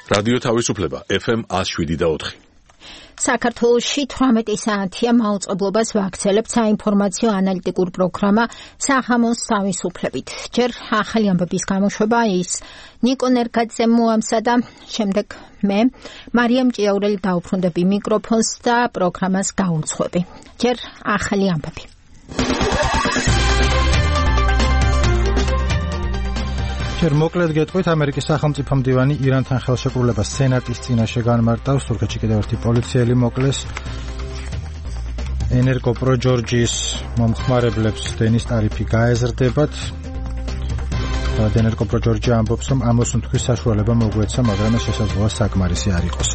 რადიო თავისუფლება FM 107.4. საქართველოში 18 საათია მაუწყებლობას ვაქცელებთ საინფორმაციო ანალიტიკურ პროგრამა სახამოს თავისუფლებით. ჯერ ახალი ამბების გამოშვება ის ნიკო ნერგაძე მოამსა და შემდეგ მე მარიამ ჭიაურელი დაუბრუნდები მიკროფონს და პროგრამას გაუძღვები. ჯერ ახალი ამბები. ჯერ მოკლედ გეტყვით, ამერიკის სახელმწიფო მდივანი ირანთან ხელშეკრულებას სენატის წინაშე განმარტავს. თურქეთში კიდევ ერთი პოლიციელი მოკლეს. ენერგოპრო ჯორჯიის მომხმარებლებს დენის ტარიფი გაეზრდებათ. ენერგოპრო ჯორჯია ამბობს, რომ ამოსუნთქვის საშუალება მოგვეცა, მაგრამ ეს შესაძლოა საკმარისი არ იყოს.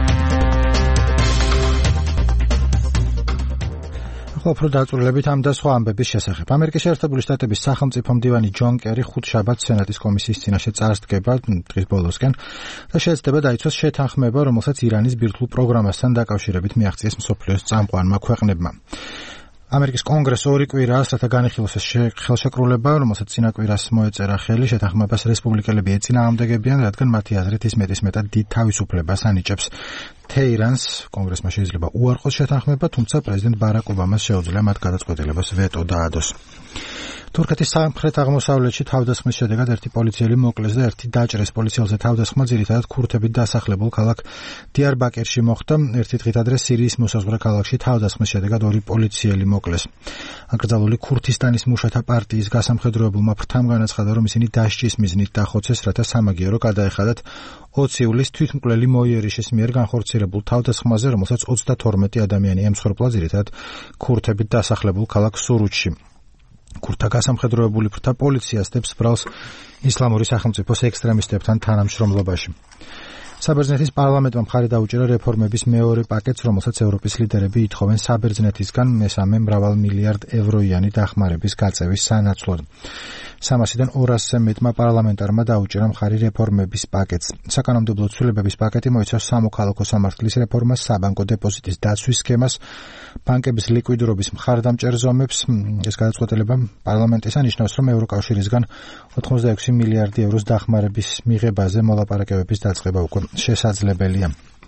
უფრო დაწვრილებით ამ და სხვა ამბების შესახებ. ამერიკის შეერთებული შტატების სახელმწიფო მდივანი ჯონ კერი 5 შაბათს სენატის კომისიის წინაშე წარსდგება დღის ბოლოსკენ და შეეცდება დაიცვას შეთანხმება, რომელსაც ირანის ბირთვულ პროგრამასთან დაკავშირებით მიაღწიეს მსოფლიოს წამყვანმა ქვეყნებმა. ამერიკის კონგრესს 2 კვირას რათა განიხილოს ეს ხელშეკრულება, რომელსაც წინა კვირას მოეწერა ხელი, შეთანხმებას რესპუბლიკელები ეწინააღმდეგებიან, რადგან მათი აზრით ის მეტისმეტად დიდ თავისუფლებას ანიჭებს თეირანს. კონგრესმა შეიძლება უარყოს შეთანხმება, თუმცა პრეზიდენტ ბარაკ ობამას შეუძლია მათ გადაწყვეტილებას ვეტო დაადოს. თურქეთის სამხრეთ-აღმოსავლეთში თავდასხმის შედეგად ერთი პოლიციელი მოკლეს და ერთი დაჭრეს. პოლიციელზე თავდასხმა ძირითადად ქურთებით დასახლებულ ქალაქ დიარბაკერში მოხდა. ერთი დღით ადრე სირიის მოსაზღვრე ქალაქში თავდასხმის შედეგად 2 პოლიციელი მოკლეს. აკრძალული ქურთისტანის მუშათა პარტიის გასამხედროებულმა ფრთამ განაცხადა, რომ ისინი დასჯის მიზნით დახოცეს, რათა სამაგიერო გადაეხადათ 20 ივლისს თვითმკვლელი მოიერიშის მიერ განხორციელებულ თავდასხმაზე, რომელსაც 32 ადამიანი ემსხვერპლა, ძირითადად ქურთებით დასახლებულ ქალაქ სურუჩში. ქურთთა გასამხედროებული ფრთა პოლიციას დებს ბრალს ისლამური სახელმწიფოს ექსტრემისტებთან თანამშრომლობაში. საბერძნეთის პარლამენტმა მხარი დაუჭირა რეფორმების მეორე პაკეტს, რომელსაც ევროპის ლიდერები ითხოვენ საბერძნეთისგან მესამე მრავალ მილიარდ ევროიანი დახმარების გაწევის სანაცვლოდ. 300-დან 200-ზე მეტმა პარლამენტარმა დაუჭირა მხარი რეფორმების პაკეტს. საკანონმდებლო ცვლილებების პაკეტი მოიცავს სამოქალაქო სამართლის რეფორმას, საბანკო დეპოზიტის დაცვის სქემას, ბანკების ლიკვიდურობის მხარდამჭერ ზომებს. ეს გადაწყვეტილება პარლამენტისა ნიშნავს, რომ ევროკავშირისგან 86 მილიარდი ევროს დახმარების მიღებაზე მოლაპარაკებების დაწყება უკვე შესაძლებელია.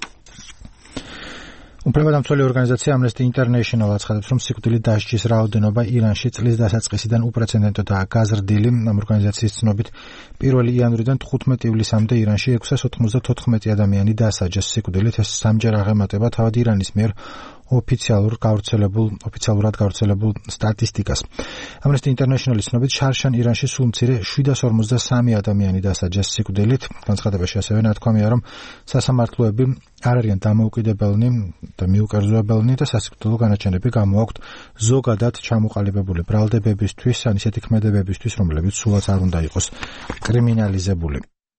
უფლებადამცველი ორგანიზაცია Amnesty International აცხადებს, რომ სიკვდილით დასჯის რაოდენობა ირანში წლის დასაწყისიდან უპრეცედენტოდაა გაზრდილი. ამ ორგანიზაციის ცნობით 1 იანვრიდან 15 ივლისამდე ირანში 694 ადამიანი დასაჯეს სიკვდილით. ეს სამჯერ აღემატება თავად ირანის მიერ ოფიციალურად გავრცელებულ სტატისტიკას. Amnesty International-ის ცნობით შარშან ირანში სულ მცირე 753 ადამიანი დასაჯეს სიკვდილით. განცხადებაში ასევე ნათქვამია, რომ სასამართლოები არ არიან დამოუკიდებელნი და მიუკერძოებელნი და სასიკვდილო განაჩენები გამოაქვთ ზოგადად ჩამოყალიბებული ბრალდებებისთვის, ან ისეთი ქმედებებისთვის, რომლებიც სულაც არ უნდა იყოს კრიმინალიზებული.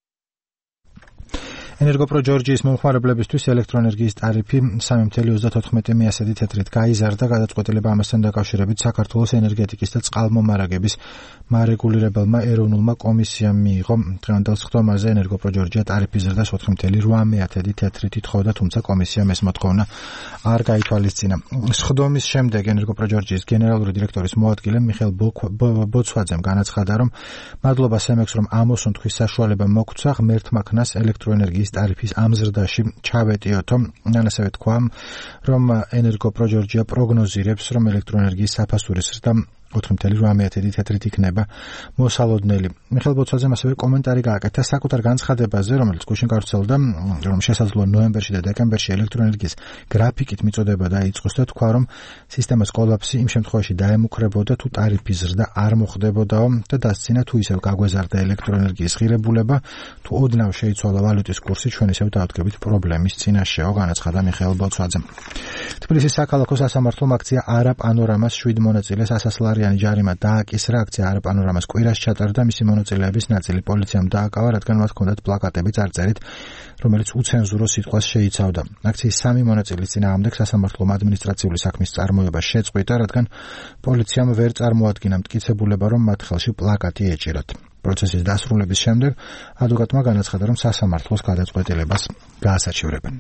ენერგოპრო ჯორჯიის მომხმარებლებისთვის ელექტროენერგიის ტარიფი 3.34 მიასადი თეთრით გაიზარდა. გადაწყვეტილება ამასთან დაკავშირებით საქართველოს ენერგეტიკის და წყალმომარაგების მარეგულირებელმა ეროვნულმა კომისიამ მიიღო. დღევანდელ სხდომაზე ენერგოპრო ჯორჯია ტარიფის ზრდას 4.8 თეთრით ითხოვდა, თუმცა კომისიამ ეს მოთხოვნა არ გაითვალისწინა. სხდომის შემდეგ ენერგოპრო ჯორჯიის გენერალური დირექტორის მოადგილე მიხეილ ბოცვაძემ განაცხადა, რომ მადლობა სემექს, რომ ამოსუნთქვის საშუალება მოგვცა ღმერთმა ქნას ელექტროენერგიის ტარიფის ამ ზრდაში ჩავეტიოთო. ასევე თქვა, რომ ენერგოპრო ჯორჯია პროგნოზირებს, რომ ელექტროენერგიის საფასურის ზრდა 4.8 თეთრით იქნება მოსალოდნელი. მიხეილ ბოცვაძემ ასევე კომენტარი გააკეთა საკუთარ განცხადებაზე, რომელიც გუშინ გავრცელდა, რომ შესაძლოა ნოემბერში და დეკემბერში ელექტროენერგიის გრაფიკით მიწოდება დაიწყოს და თქვა, რომ სისტემას კოლაფსი იმ შემთხვევაში დაემუქრებოდა, თუ ტარიფის ზრდა არ მოხდებოდაო და დასცინა, თუ ისევ გაგვეზარდა ელექტროენერგიის ღირებულება, თუ ოდნავ შეიცვალა ვალუტის კურსი, ჩვენ ისევ დავდგებით პრობლემის წინაშეო, განაცხადა მიხეილ ბოცვაძემ. თბილისის საქალაქო სასამართლომ აქცია არა პანორამას 7 მონაწილეს ასასლარიანი ჯარიმა დააკისრა. აქცია არა პანორამას კვირას ჩატარდა, მისი მონაწილეების ნაწილი პოლიციამ დააკავა, რადგან მათ ჰქონდათ პლაკატები წარწერით, რომელიც უცენზურო სიტყვას შეიცავდა. აქციის 3 მონაწილის წინააღმდეგ სასამართლომ ადმინისტრაციული საქმის წარმოება შეწყვიტა, რადგან პოლიციამ ვერ წარმოადგინა მტკიცებულება, რომ მათ ხელში პლაკატი ეჭირათ. პროცესის დასრულების შემდეგ ადვოკატმა განაცხადა, რომ სასამართლოს გადაწყვეტილებას გაასაჩივრებენ.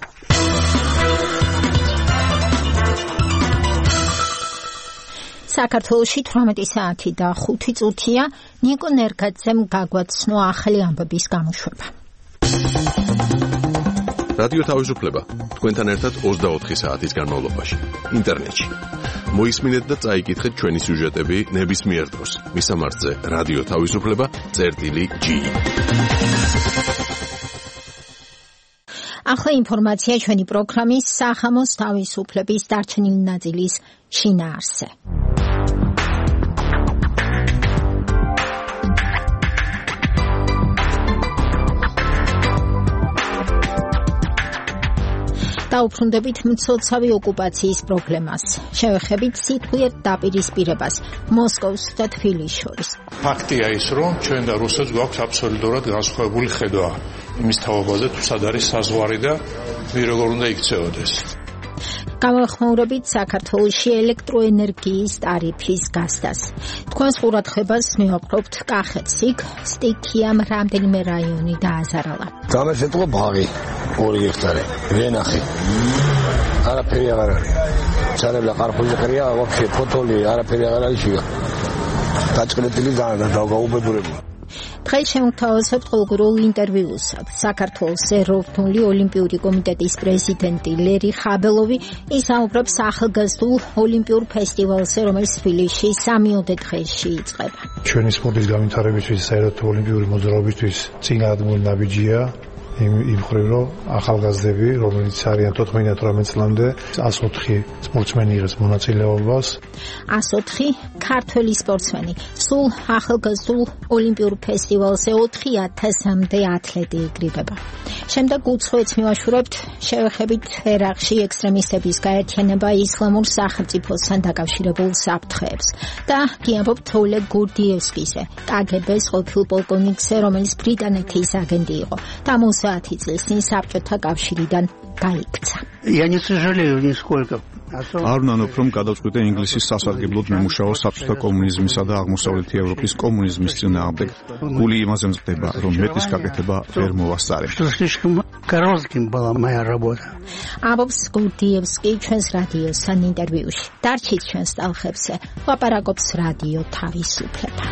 საქართველოში 18 საათი და 5 წუთია. ნიკო ნერგაძემ გაგვაცნო ახალი ამბების გამოშვება. რადიო თავისუფლება თქვენთან ერთად 24 საათის განმავლობაში ინტერნეტში. მოისმინეთ და წაიკითხეთ ჩვენი სიუჟეტები ნებისმიერ დროს. მისამართზე რადიო თავისუფლება.gi. ახლა ინფორმაცია ჩვენი პროგრამის სახამოს თავისუფლების დარჩენილი ნაწილის შინაარსზე. დაუბრუნდებით მცოცავი ოკუპაციის პრობლემას. შევეხებით სიტყვიერ დაპირისპირებას მოსკოვს და თბილისს შორის. ფაქტია ის, რომ ჩვენ და რუსეთს გვაქვს აბსოლუტურად განსხვავებული ხედვა იმის თაობაზე, თუ სად არის საზღვარი და ვინ როგორ უნდა იქცეოდეს. გამოეხმაურებით საქართველოში ელექტროენერგიის ტარიფის გასდას. თქვენს ყურადღებას მივაპყრობთ კახეთს. იქ სტიქიამ რამდენიმე რაიონი დააზარალა. გამოსეტყო ბაღი 2 ჰექტარი. ვენახი. არაფერი აღარ არის. ჩარებლა ყარხუზი ყრია, ვაფშე ფოთოლი არაფერი აღარ არის შიგა. დაჭრეტილი გაუბედურებული. დღეს შევთავაზებთ ყოველგვარულ ინტერვიუს. საქართველოს ეროვნული ოლიმპიური კომიტეტის პრეზიდენტი ლერი ხაბელოვი ისაუბრებს ახალგაზრდულ ოლიმპიურ ფესტივალზე, რომელიც თბილისში 3 დღეში იწყება. ჩვენი სპორტის განვითარებისთვის, საერთოდ ოლიმპიური მოძრაობისთვის წინააღმდეგ ნაბიჯია. იმ ხრივ რომ ახალგაზრდები, რომელიც არიან 14-18 წლამდე, 104 სპორტსმენი იღებს მონაწილეობას. 104 ქართველი სპორტსმენი. სულ ახალგაზრდულ ოლიმპიურ ფესტივალზე 4000-მდე ათლეტი იკრიბება. შემდეგ უცხოეთს მივაშურებთ, შევეხებით ერაყში ექსტრემისტების გაერთიანება ისლამურ სახელმწიფოსთან დაკავშირებულ საფრთხეებს და გიამბობთ ოლეგ გურდიევსკიზე, KGB-ს ყოფილ პოლკოვნიკზე, რომელიც ბრიტანეთის აგენტი იყო და 10 წლის წინ საბჭოთა კავშირიდან გაიქცა. Я не сожалею нисколько. არ ვნანობ, რომ გადავწყვიტე ინგლისის სასარგებლოდ მემუშაო საბჭოთა კომუნიზმისა და აღმოსავლეთი ევროპის კომუნიზმის წინააღმდეგ. გული იმაზე მწყდება, რომ მეტის გაკეთება ვერ მოვასწარე. Слишком коротким была моя работа. ამბობს გურდიევსკი ჩვენს რადიოსთან ინტერვიუში. დარჩით ჩვენს ტალღებზე, ლაპარაკობს რადიო თავისუფლება.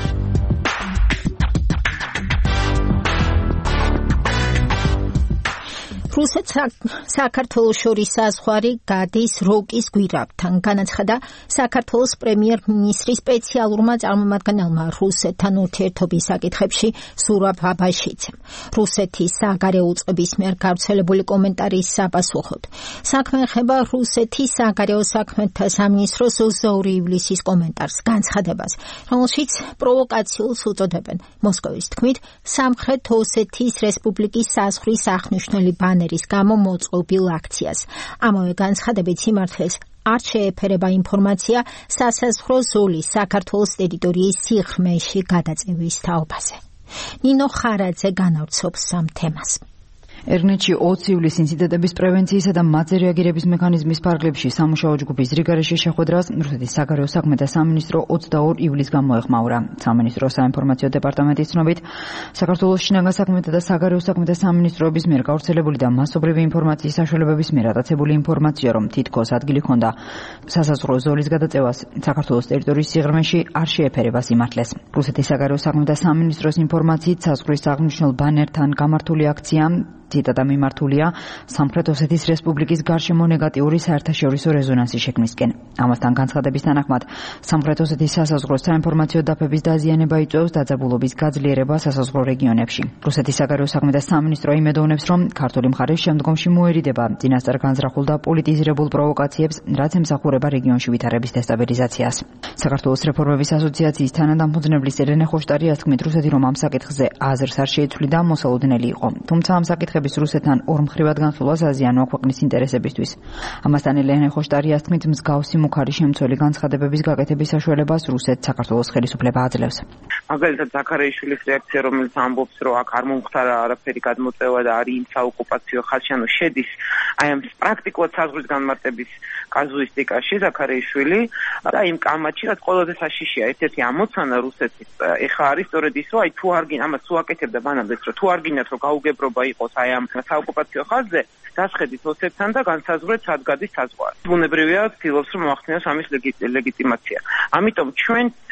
საქართველოს შორის საზღვარი გადის როკის გვირაბთან, განაცხადა საქართველოს პრემიერ-მინისტრის სპეციალურმა წარმომადგენელმა რუსეთთან ურთიერთობის საკითხებში ზურაბ აბაშიძემ. რუსეთის საგარეო უწყების მიერ გავრცელებული კომენტარის საპასუხოდ. საქმე ეხება რუსეთის საგარეო საქმეთა სამინისტროს 22 ივლისის კომენტარს, განცხადებას, რომელშიც პროვოკაციულს უწოდებენ. მოსკოვის თქმით, სამხრეთ ოსეთის რესპუბლიკის საზღვრის აღნიშნული ბანერი გამო მოწყობილ აქციას. ამავე განცხადებით სიმართლეს არ შეეფერება ინფორმაცია სასაზღვრო ზოლის საქართველოს ტერიტორიის სიღრმეში გადაწევის თაობაზე. ნინო ხარაძე განავრცობს ამ თემას. ერნეთში 20 ივლისის ინციდენტების პრევენციისა და მათზე რეაგირების მექანიზმის ფარგლებში სამუშაო ჯგუფის რიგარეში შეხვედრას რუსეთის საგარეო საქმეთა სამინისტრო 22 ივლისს გამოეხმაურა. სამინისტროს საინფორმაციო დეპარტამენტის ცნობით, საქართველოს შინაგან საქმეთა და საგარეო საქმეთა სამინისტროების მიერ გავრცელებული და მასობრივი ინფორმაციის საშუალებების მიერ ატაცებული ინფორმაცია, რომ თითქოს ადგილი ჰქონდა სასაზღვრო ზოლის გადაწევას საქართველოს ტერიტორიის სიღრმეში, არ შეეფერება სიმართლეს. რუსეთის საგარეო საქმეთა სამინისტროს ინფორმაციით, საზღვრის აღნიშნულ ბანერთან გამართული აქცია ციტატა მიმართულია სამხრეთ ოსეთის რესპუბლიკის გარშემო ნეგატიური საერთაშორისო რეზონანსის შექმნისკენ. ამასთან განცხადების თანახმად, სამხრეთ ოსეთის სასაზღვრო საინფორმაციო დაფების დაზიანება იწვევს დაძაბულობის გაძლიერება სასაზღვრო რეგიონებში. რუსეთის საგარეო საქმეთა სამინისტრო იმედოვნებს, რომ ქართული მხარე შემდგომში მოერიდება წინასწარ განზრახულ და პოლიტიზირებულ პროვოკაციებს, რაც ემსახურება რეგიონში ვითარების დესტაბილიზაციას. საქართველოს რეფორმების ასოციაციის თანადამფუძნებლის ელენე ხოშტარიას თქმით, რუსეთი რომ ამ საკითხზე აზრს არ შეიცვლიდა, მოსალოდნელი იყო. თუმცა ამ საკითხებზე რუსეთთან ორმხრივად განხილვა საზიანოა ქვეყნის ინტერესებისთვის. ამასთან ელენე ხოშტარიას თქმით, მსგავსი მუქარი შემცველი განცხადებების გაკეთების საშუალებას რუსეთს საქართველოს ხელისუფლება აძლევს. მაგალითად ზაქარიაშვილის რეაქცია, რომელიც ამბობს, რომ აქ არ მომხდარა არაფერი გადმოწევა და არის იმ საოკუპაციო ხაზში, ანუ შედის აი ამ პრაქტიკულად საზღვრის განმარტების კაზუისტიკაში ზაქარიაშვილი და იმ კამათში, რაც ყველაზე საშიშია, ერთ-ერთი ამოცანა რუსეთის ეხა არის სწორედ ის, რომ აი თუ არ გინ ამას თუ აკეთებდა ბანამდეც, რომ თუ არ გინდათ რომ გაუგებრობა იყოს აი ამ საოკუპაციო ხაზზე, დასხედით ოსეთთან და განსაზღვრეთ სად გადის საზღვარი. ბუნებრივია, ცდილობს რომ მოახდინოს ამის ლეგიტიმაცია. ამიტომ ჩვენ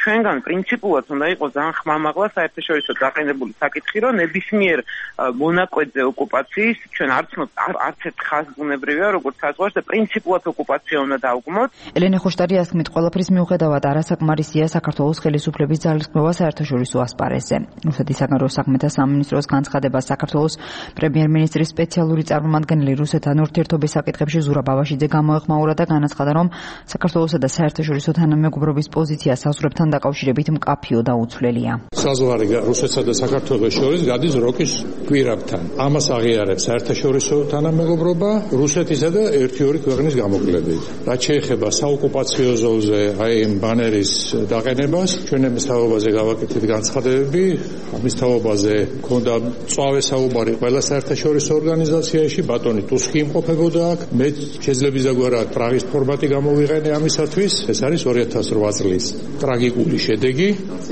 ჩვენგან პრინციპულად უნდა იყოს ძალიან ხმამაღლა საერთაშორისო დაყენებული საკითხი, რომ ნებისმიერ მონაკვეთზე ოკუპაციის ჩვენ არც ერთ ხაზს ბუნებრივია, როგორც საზღვარს და პრინციპულად ოკუპაცია უნდა დავგმოთ. ელენე ხოშტარიას თქმით, ყველაფრის მიუხედავად არასაკმარისია საქართველოს ხელისუფლების ძალისხმევა საერთაშორისო ასპარეზზე. რუსეთის საგარეო საქმეთა სამინისტროს განცხადება საქართველოს პრემიერ-მინისტრის სპეციალური წარმომადგენელი რუსეთთან ურთიერთობის საკითხებში ზურაბ ბავაშიძე გამოეხმაურა და განაცხადა, რომ საქართველოსა და საერთაშორისო თანამეგობრობის პოზიცია საზღვრებთან დაკავშირებით მკაფიო და უცვლელია. საზღვარი რუსეთსა და საქართველოს შორის გადის როკის გვირაბთან. ამას აღიარებს საერთაშორისო თანამეგობრობა რუსეთისა და ერთი-ორი ქვეყნის გამოკლებით. რაც შეეხება საოკუპაციო ზოლზე აი ამ ბანერის დაყენებას, ჩვენ ამის თაობაზე გავაკეთეთ განცხადებები, ამის თაობაზე მქონდა წვავე საუბარი ყველა საერთაშორისო ორგანიზაციაში, ბატონი ტუსკი იმყოფებოდა აქ, მე შეძლებისდაგვარად პრაღის ფორმატი გამოვიყენე ამისათვის, ეს არის 2008 წლის ტრაგიკული შედეგი,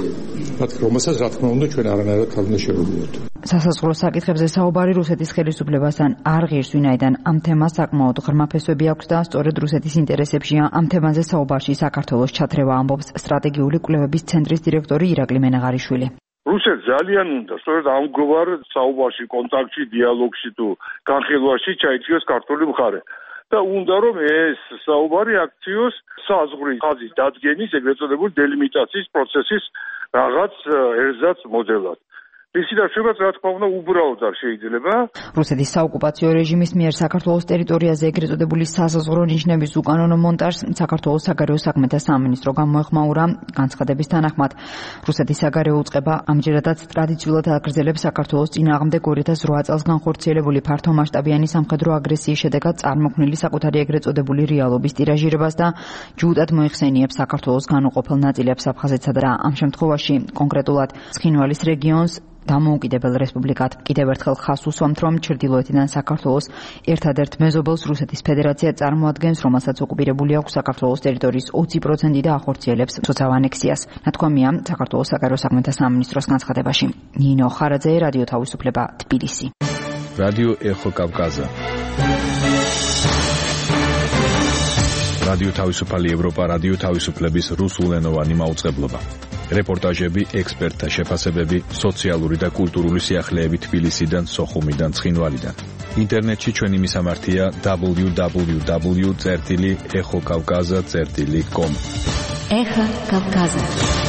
რომელსაც რა თქმა უნდა ჩვენ არანაირად არ უნდა შევუდგოთ. სასაზღვრო საკითხებზე საუბარი რუსეთის ხელისუფლებასთან არ ღირს, ვინაიდან ამ თემას საკმაოდ ღრმა ფესვები აქვს და სწორედ რუსეთის ინტერესებშია ამ თემაზე საუბარში საქართველოს ჩათრევა, ამბობს სტრატეგიული კვლევების ცენტრის დირექტორი ირაკლი მენაღარიშვილი. რუსეთს ძალიან უნდა სწორედ ამგვარ საუბარში, კონტაქტში, დიალოგში თუ განხილვაში ჩაიჭროს ქართული მხარე. და უნდა რომ ეს საუბარი აქციოს საზღვრის ხაზის დადგენის, ეგრეთ წოდებული დელიმიტაციის პროცესის რაღაც ერთზაც მოდელად. ისი და შეგაც რა თქმა უნდა უბრალოდ არ შეიძლება. რუსეთის საოკუპაციო რეჟიმის მიერ საქართველოს ტერიტორიაზე ეგრეთ წოდებული სასაზღვრო ნიშნების უკანონო მონტაჟს საქართველოს საგარეო საქმეთა სამინისტრო გამოეხმაურა. განცხადების თანახმად, რუსეთის საგარეო უწყება ამჯერადაც ტრადიციულად აგრძელებს საქართველოს წინააღმდეგ 2008 წელს განხორციელებული ფართომასშტაბიანი სამხედრო აგრესიის შედეგად წარმოქმნილი საკუთარი ეგრეთ წოდებული რეალობის ტირაჟირებას და ჯუდად მოიხსენიებს საქართველოს განუყოფელ ნაწილებს აფხაზეთსა და ამ შემთხვევაში კონკრეტულად ცხინვალის რეგიონს დამოუკიდებელ რესპუბლიკად. კიდევ ერთხელ ხაზს უსვამთ, რომ ჩრდილოეთიდან საქართველოს ერთადერთ მეზობელს რუსეთის ფედერაცია წარმოადგენს, რომელსაც ოკუპირებული აქვს საქართველოს ტერიტორიის 20% და ახორციელებს ცოცავ ანექსიას. ნათქვამია საქართველოს საგარეო საქმეთა სამინისტროს განცხადებაში. ნინო ხარაძე, რადიო თავისუფლება, თბილისი. რადიო ეხო კავკაზა. რადიო თავისუფალი ევროპა, რადიო თავისუფლების რუსულენოვანი მაუწყებლობა. რეპორტაჟები, ექსპერტთა შეფასებები, სოციალური და კულტურული სიახლეები თბილისიდან, სოხუმიდან, ცხინვალიდან. ინტერნეტში ჩვენი მისამართია www.ეხოკავკაზა.com. ეხა კავკაზა.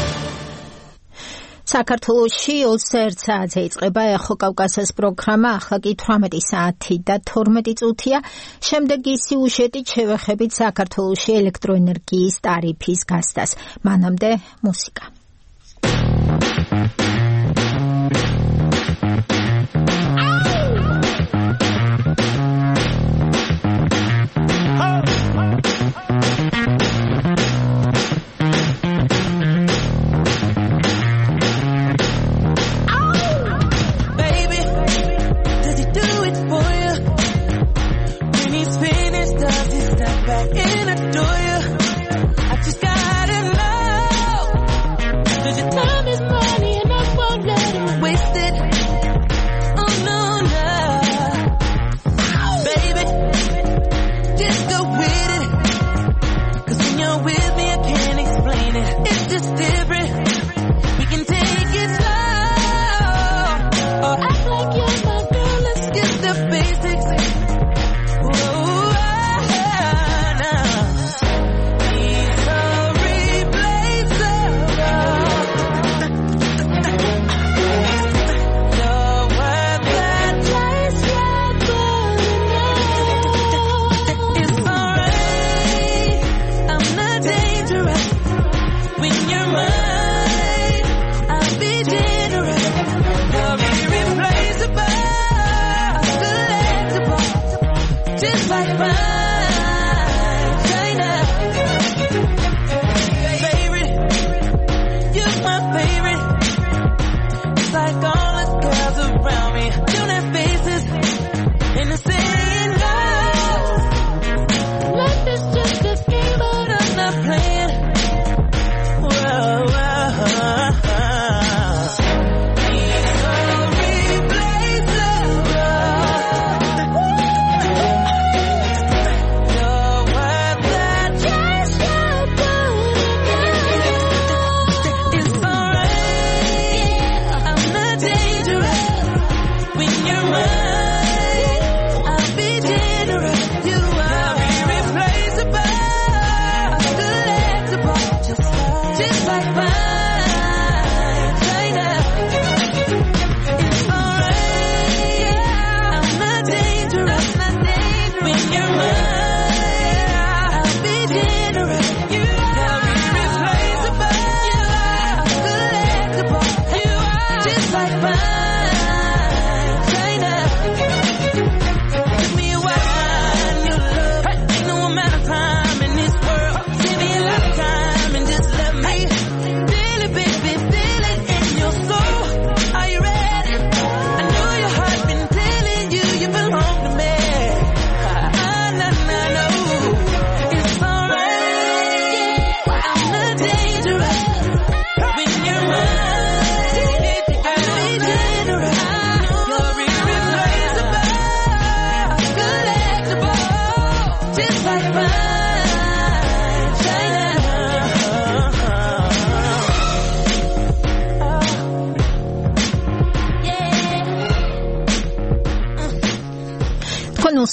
საქართველოში 21 საათზე იწყება ეხო კავკასიის პროგრამა, ახლა კი 18 საათი და 12 წუთია. შემდეგი სიუჟეტით შევეხებით საქართველოში ელექტროენერგიის ტარიფის გასცდას. მანამდე მუსიკა. Time is money and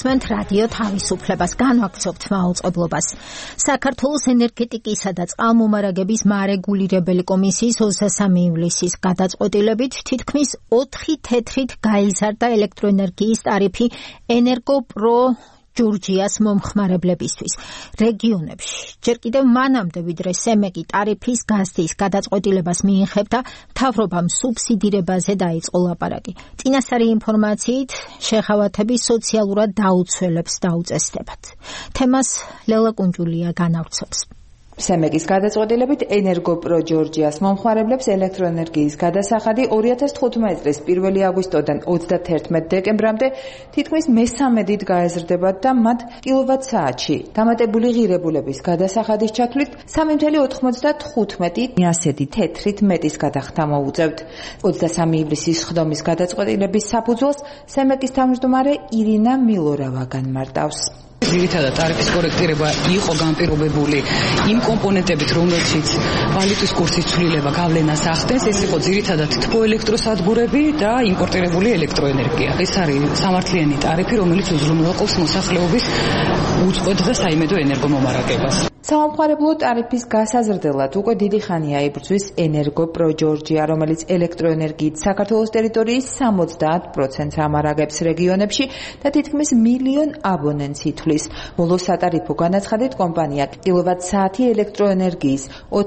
გისმენთ რადიო თავისუფლებას, განვაგრძობთ მაუწყებლობას. საქართველოს ენერგეტიკისა და წყალმომარაგების მარეგულირებელი კომისიის 23 ივლისის გადაწყვეტილებით თითქმის 4 თეთრით გაიზარდა ელექტროენერგიის ტარიფი ენერგოპრო ჯურჯიას მომხმარებლებისთვის რეგიონებში. ჯერ კიდევ მანამდე ვიდრე სემეკი ტარიფის გაზდის გადაწყვეტილებას მიიღებდა, მთავრობამ სუბსიდირებაზე დაიწყო ლაპარაკი. წინასწარი ინფორმაციით, შეხავათები სოციალურად დაუცველებს დაუწესდებათ. თემას ლელა კუნჯულია განავრცობს. სემეკის გადაწყვეტილებით ენერგოპრო ჯორჯიას მომხმარებლებს ელექტროენერგიის გადასახადი 2015 წლის 1 აგვისტოდან 31 დეკემბრამდე თითქმის მე-13-ით გაეზრდება და მათ კილოვატ-საათში დამატებული ღირებულების გადასახადის ჩათვლით 3.95 ასეთი თეთრით მეტის გადახდა მოუწევთ. 23 ივლისის ხდომის გადაწყვეტილების საფუძველს სემეკის თავმჯდომარე ირინა მილორავა განმარტავს. ძირითადად ტარიფის კორექტირება იყო განპირობებული იმ კომპონენტებით, რომელშიც ვალუტის კურსის ცვლილება გავლენას ახდენს. ეს იყო ძირითადად თბოელექტროსადგურები და იმპორტირებული ელექტროენერგია. ეს არის სამართლიანი ტარიფი, რომელიც უზრუნველყოფს მოსახლეობის უწყვეტ და საიმედო ენერგომომარაგებას. სამომხმარებლო ტარიფის გასაზრდელად უკვე დიდი ხანია იბრძვის ენერგოპრო ჯორჯია, რომელიც ელექტროენერგიით საქართველოს ტერიტორიის 70%-ს ამარაგებს რეგიონებში და თითქმის 1 მილიონ აბონენტს ითვლის. ბოლო სატარიფო განაცხადით კომპანია კილოვატ-საათი ელექტროენერგიის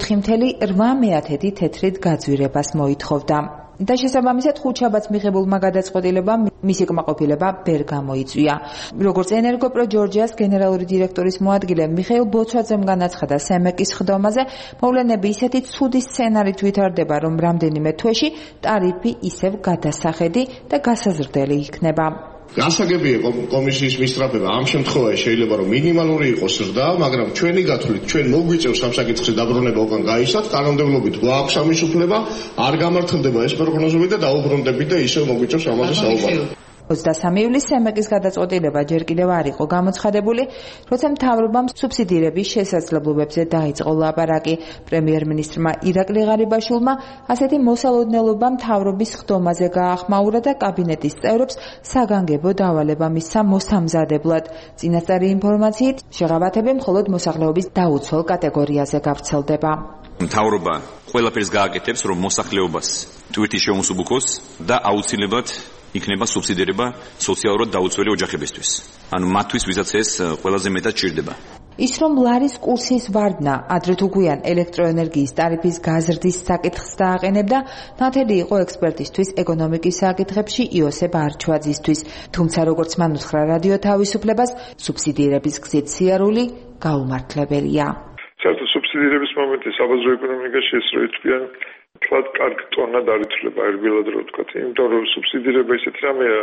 4.8 თეთრით გაძვირებას მოითხოვდა. და შესაბამისად ხუთშაბათს მიღებულმა გადაწყვეტილებამ მისი კმაყოფილება ვერ გამოიწვია. როგორც ენერგოპრო ჯორჯიას გენერალური დირექტორის მოადგილე მიხეილ ბოცვაძემ განაცხადა სემეკის ხდომაზე, მოვლენები ისეთი ცუდი სცენარით ვითარდება, რომ რამდენიმე თვეში ტარიფი ისევ გადასახედი და გასაზრდელი იქნება. გასაგებია კომისიის მისწრაფება ამ შემთხვევაში შეიძლება რომ მინიმალური იყოს ზრდა, მაგრამ ჩვენი გათვლით ჩვენ მოგვიწევს ამ საკითხზე დაბრუნება უკან გაისად, კანონმდებლობით გვაქვს ამის უფლება, არ გამართლდება ეს პროგნოზები და დაუბრუნდებით და ისევ მოგვიწევს ამაზე საუბარი. 23 ივლისს სემეკის გადაწყვეტილება ჯერ კიდევ არ იყო გამოცხადებული, როცა მთავრობამ სუბსიდირების შესაძლებლობებზე დაიწყო ლაპარაკი. პრემიერ-მინისტრმა ირაკლი ღარიბაშვილმა ასეთი მოსალოდნელობა მთავრობის ხდომაზე გაახმაურა და კაბინეტის წევრებს საგანგებო დავალება მისცა მოსამზადებლად. წინასწარი ინფორმაციით, შეღავათები მხოლოდ მოსახლეობის დაუცველ კატეგორიაზე გავრცელდება. მთავრობა ყველაფერს გააკეთებს, რომ მოსახლეობას ტვირთი შეუმსუბუქოს და აუცილებლად იქნება სუბსიდირება სოციალურად დაუცველი ოჯახებისთვის. ანუ მათთვის, ვისაც ეს ყველაზე მეტად ჭირდება. ის რომ ლარის კურსის ვარდნა ადრე თუ გვიან ელექტროენერგიის ტარიფის გაზრდის საკითხს დააყენებდა, ნათელი იყო ექსპერტისთვის ეკონომიკის საკითხებში იოსებ არჩვაძისთვის. თუმცა როგორც მან უთხრა რადიო თავისუფლებას, სუბსიდირების გზით სიარული გაუმართლებელია. საერთოდ სუბსიდირების მომენტი საბაზრო ეკონომიკაში ეს რო ითვლიან თლად კარგ ტონად არ ითვლება ერბილად რო ვთქვათ, იმიტომ რომ სუბსიდირება ისეთ რამეა,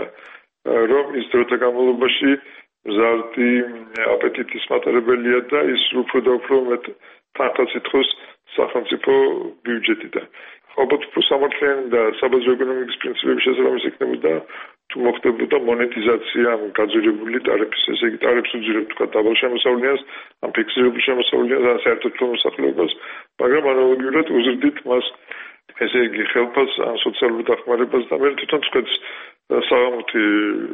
რომ ის დროთა განმავლობაში მზარდი აპეტიტის მატარებელია და ის უფრო და უფრო მეტ თანხას ითხოვს სახელმწიფო ბიუჯეტიდან. ალბათ უფრო სამართლიანი და საბაზრო ეკონომიკის პრინციპების შესაბამისი იქნებოდა თუ მოხდებოდა მონეტიზაცია ამ გაძვირებული ტარიფის, ესე იგი ტარიფს უძირებ თქვა დაბალ შემოსავლიანს, ამ ფიქსირებულ შემოსავლიანს, ან საერთოდ მოსახლეობას, მაგრამ ანალოგიურად უზრდით მას ესე იგი ხელფას ან სოციალურ დახმარებას და მე თვითონ თქვენ საღამოთი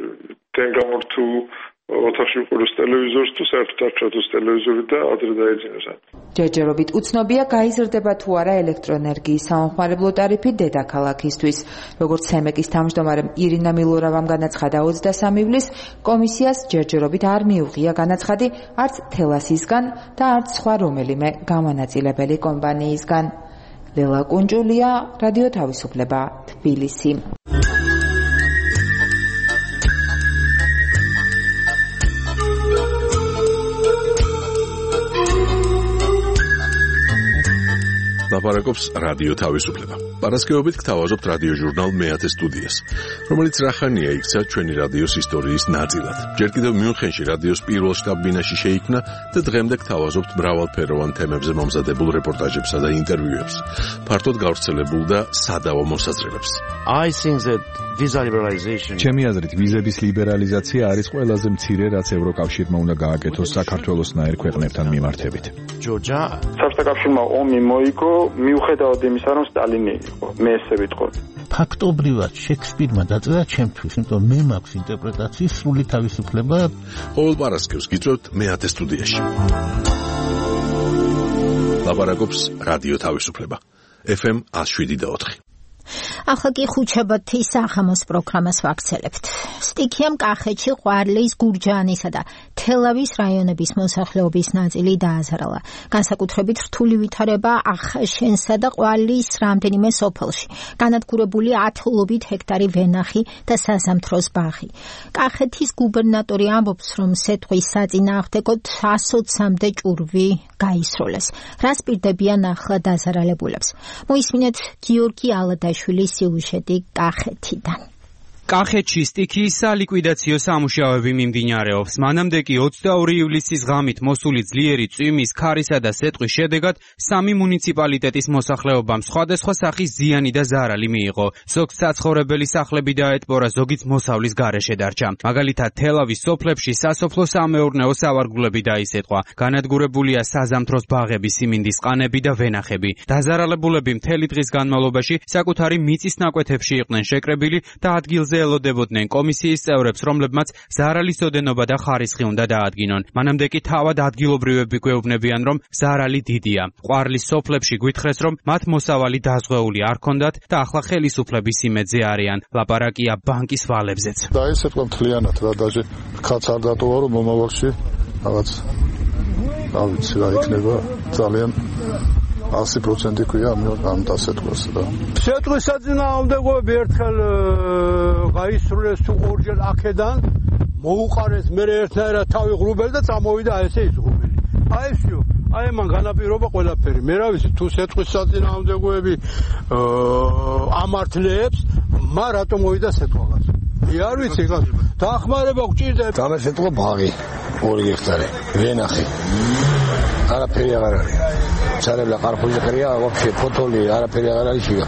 თენგამორთუ ოთახში უყუროს ტელევიზორს თუ საერთოდ არ ჩადოს ტელევიზორი და ადრე დაეძინოს. ჯერჯერობით უცნობია გაიზრდება თუ არა ელექტროენერგიის სამომხმარებლო ტარიფი დედაქალაქისთვის. როგორც სემეკის თავმჯდომარემ ირინა მილორავამ განაცხადა 23 ივლისს, კომისიას ჯერჯერობით არ მიუღია განაცხადი არც თელასისგან და არც სხვა რომელიმე გამონაწილებელი კომპანიისგან. ლელა კუნჯულია, რადიო თავისუფლება, თბილისი. ლაპარაკობს რადიო თავისუფლება. პარასკევობით გთავაზობთ რადიო ჟურნალ მეათე სტუდიას, რომელიც რახანია იქცა ჩვენი რადიოს ისტორიის ნაწილად. ჯერ კიდევ მიუნხენში რადიოს პირველ შტაბ-ბინაში შეიქმნა და დღემდე გთავაზობთ მრავალფეროვან თემებზე მომზადებულ რეპორტაჟებსა და ინტერვიუებს, ფართოდ გავრცელებულ და სადავო მოსაზრებებს. ჩემი აზრით, ვიზების ლიბერალიზაცია არის ყველაზე მცირე, რაც ევროკავშირმა უნდა გააკეთოს საქართველოსნაირ ქვეყნებთან მიმართებით. საბჭოთა კავშირმა ომი მოიგო რომ მიუხედავად იმისა, რომ სტალინი იყო, მე ესე ვიტყოდი. ფაქტობრივად შექსპირმა დაწერა ჩემთვის, იმიტომ მე მაქვს ინტერპრეტაციის სრული თავისუფლება. ყოველ პარასკევს გიწევთ მე-10 სტუდიაში. ლაპარაკობს რადიო თავისუფლება. FM 107.4. ახლა კი ხუთშაბათის საღამოს პროგრამას ვაქცელებთ. სტიქიამ კახეთში ყვარლის, გურჯაანისა და თელავის რაიონების მოსახლეობის ნაწილი დააზარალა. განსაკუთრებით რთული ვითარება ახაშენსა და ყვარლის რამდენიმე სოფელში. განადგურებული 10-ობით ჰექტარი ვენახი და საზამთროს ბაღი. კახეთის გუბერნატორი ამბობს, რომ სეტყვის საწინააღმდეგოდ 120-მდე ჭურვი გაისროლეს. რას პირდებიან ახლა დაზარალებულებს? მოისმინეთ გიორგი ალადაშვილის სიუჟეტი კახეთიდან. კახეთში სტიქიის სალიკვიდაციო სამუშაოები მიმდინარეობს. მანამდე კი 22 ივლისის ღამით მოსული ძლიერი წვიმის, ქარისა და სეტყვის შედეგად 3 მუნიციპალიტეტის მოსახლეობამ სხვადასხვა სახის ზიანი და ზარალი მიიღო. ზოგს საცხოვრებელი სახლები დაეტბორა, ზოგიც მოსავლის გარეშე დარჩა. მაგალითად, თელავის სოფლებში სასოფლო-სამეურნეო სავარგულები დაისეტყვა. განადგურებულია საზამთროს ბაღები, სიმინდის ყანები და ვენახები. დაზარალებულები მთელი დღის განმავლობაში საკუთარი მიწის ნაკვეთებში იყვნენ შეკრებილი და ადგილზე ელოდებოდნენ კომისიის წევრებს, რომლებმაც ზარალის ოდენობა და ხარისხი უნდა დაადგინონ. მანამდე კი თავად ადგილობრივები გვეუბნებიან, რომ ზარალი დიდია. ყვარლის სოფლებში გვითხრეს, რომ მათ მოსავალი დაზღვეული არ ჰქონდათ და ახლა ხელისუფლების იმედზე არიან. ლაპარაკია ბანკის ვალებზეც. დაისეთქვა მთლიანად რა, დაჟე ხაც არ დატოვა, რომ მომავალში რაღაც ავიცი რა იქნება ძალიან 100% ქვია ამ დასეთქვას და სეტყვის საწინააღმდეგოები ერთხელ გაისრულეს თუ ორჯერ აქედან მოუყარეს მე ერთნაირად თავი ღრუბელი და წამოვიდა ესე ის ღრუბელი. აი всё, აი მან განაპირობა ყველაფერი. მე რა ვიცი თუ სეტყვის საწინააღმდეგოები ამართლებს, მა რატომ მოვიდა სეტყვაც? არ ვიცი რა. დახმარება გჭირდება. დამესეთყვა ბაღი 2 ჰექტარი, ვენახი. არაფერი აღარ არის. ჩარებლა ყარფუზი ყრია, ვაფშე ფოთოლი, არაფერი აღარ არის შიგა.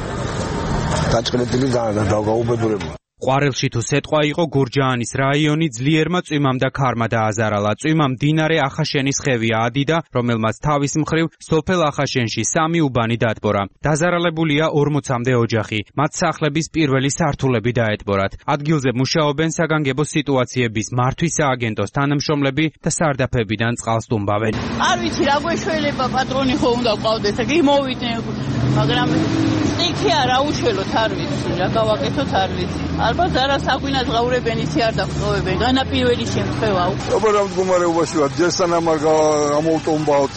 დაჭყლეტილი გაუბედურებული. ყვარელში თუ სეტყვა იყო, გურჯაანის რაიონი ძლიერმა წვიმამ და ქარმა დააზარალა. წვიმამ მდინარე ახაშენის ხევი აადიდა, რომელმაც თავის მხრივ სოფელ ახაშენში 3 უბანი დაატბორა. დაზარალებულია 40-მდე ოჯახი. მათ სახლების პირველი სართულები დაეტბორათ. ადგილზე მუშაობენ საგანგებო სიტუაციების მართვის სააგენტოს თანამშრომლები და სარდაფებიდან წყალს ტუმბავენ. არ ვიცი რა გვეშველება, პატრონი ხო უნდა ყავდეს, კი მოვიდნენ, მაგრამ სტიქი არა უშველოთ, არ ვიცი, რა გავაკეთოთ, არ ვიცი. ალბათ არა საგვინას ღაურებენ, ისი არ დახტოვებენ. განაპირველი შემთხვევა. აბა მდგომარეობაში ვარ, ჯესანამ არ გამოვტომბავთ,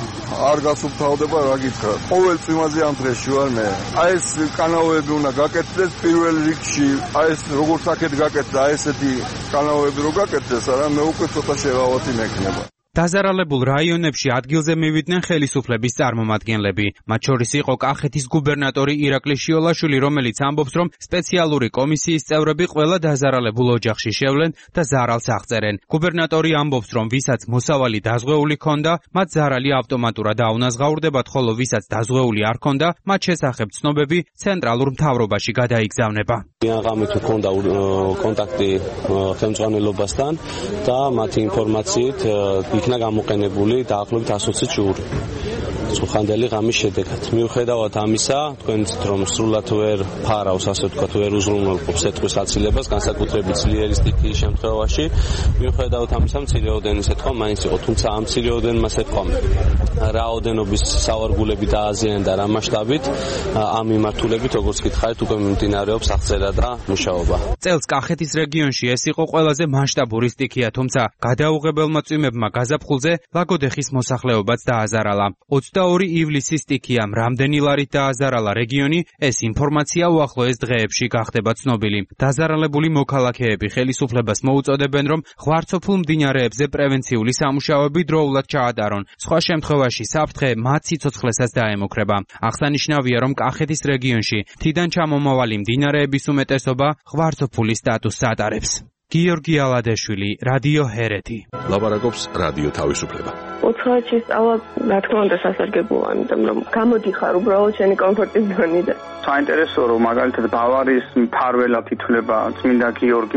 არ გასუფთავდება, რა გითხრათ. ყოველ წვიმაზე ამ დღეში ვარ მე. აი ეს კანალები უნდა გაკეთდეს პირველ რიგში, აი ეს როგორც აქეთ გაკეთდა, აი ესეთი კანალები რო გაკეთდეს, არა მე უკვე ცოტა შეღავათი მექნება. დაზარალებულ რაიონებში ადგილზე მივიდნენ ხელისუფლების წარმომადგენლები. მათ შორის იყო კახეთის გუბერნატორი ირაკლი შიოლაშვილი, რომელიც ამბობს, რომ სპეციალური კომისიის წევრები ყველა დაზარალებულ ოჯახში შევლენ და ზარალს აღწერენ. გუბერნატორი ამბობს, რომ ვისაც მოსავალი დაზღვეული ჰქონდა, მათ ზარალი ავტომატურად აუნაზღაურდებათ, ხოლო ვისაც დაზღვეული არ ჰქონდა, მათ შესახებ ცნობები ცენტრალურ მთავრობაში გადაიგზავნება. ღამით ჰქონდა კონტაქტი ხელმძღვანელობასთან და მათი ინფორმაციით იქნა გამოყენებული დაახლოებით 120 ჭური. წუხანდელი ღამის შედეგად. მიუხედავად ამისა, თქვენ იცით, რომ სრულად ვერ ფარავს, ასე ვთქვათ, ვერ უზრუნველყოფს სეტყვის აცილებას, განსაკუთრებით ძლიერი სტიქიის შემთხვევაში. მიუხედავად ამისა, მცირეოდენი სეტყვა მაინც იყო, თუმცა ამ მცირეოდენმა სეტყვამ რაოდენობის სავარგულები დააზიანა და რა მასშტაბით ამ მიმართულებით, როგორც გითხარით, უკვე მიმდინარეობს აღწერა და მუშაობა. წელს კახეთის რეგიონში ეს იყო ყველაზე მასშტაბური სტიქია, თუმცა გადაუღებელმა წვიმებმა გაზაფხულზე ლაგოდეხის მოსახლეობაც დააზარალა. 22 ივლისის სტიქიამ რამდენი ლარით დააზარალა რეგიონი, ეს ინფორმაცია უახლოეს დღეებში გახდება ცნობილი. დაზარალებული მოქალაქეები ხელისუფლებას მოუწოდებენ, რომ ღვარცოფულ მდინარეებზე პრევენციული სამუშაოები დროულად ჩაატარონ. სხვა შემთხვევაში საფრთხე მათ სიცოცხლესაც დაემუქრება. აღსანიშნავია, რომ კახეთის რეგიონში მთიდან ჩამომავალი მდინარეების უმეტესობა ღვარცოფულის სტატუსს ატარებს. გიორგი ალადაშვილი, რადიო ჰერეთი. ლაპარაკობს რადიო თავისუფლება. უცხოეთში სწავლა, რა თქმა უნდა, სასარგებლოა, იმიტომ რომ გამოდიხარ უბრალოდ შენი კომფორტის ზონიდან. საინტერესოა, რომ მაგალითად ბავარიის მფარველად ითვლება წმინდა გიორგი.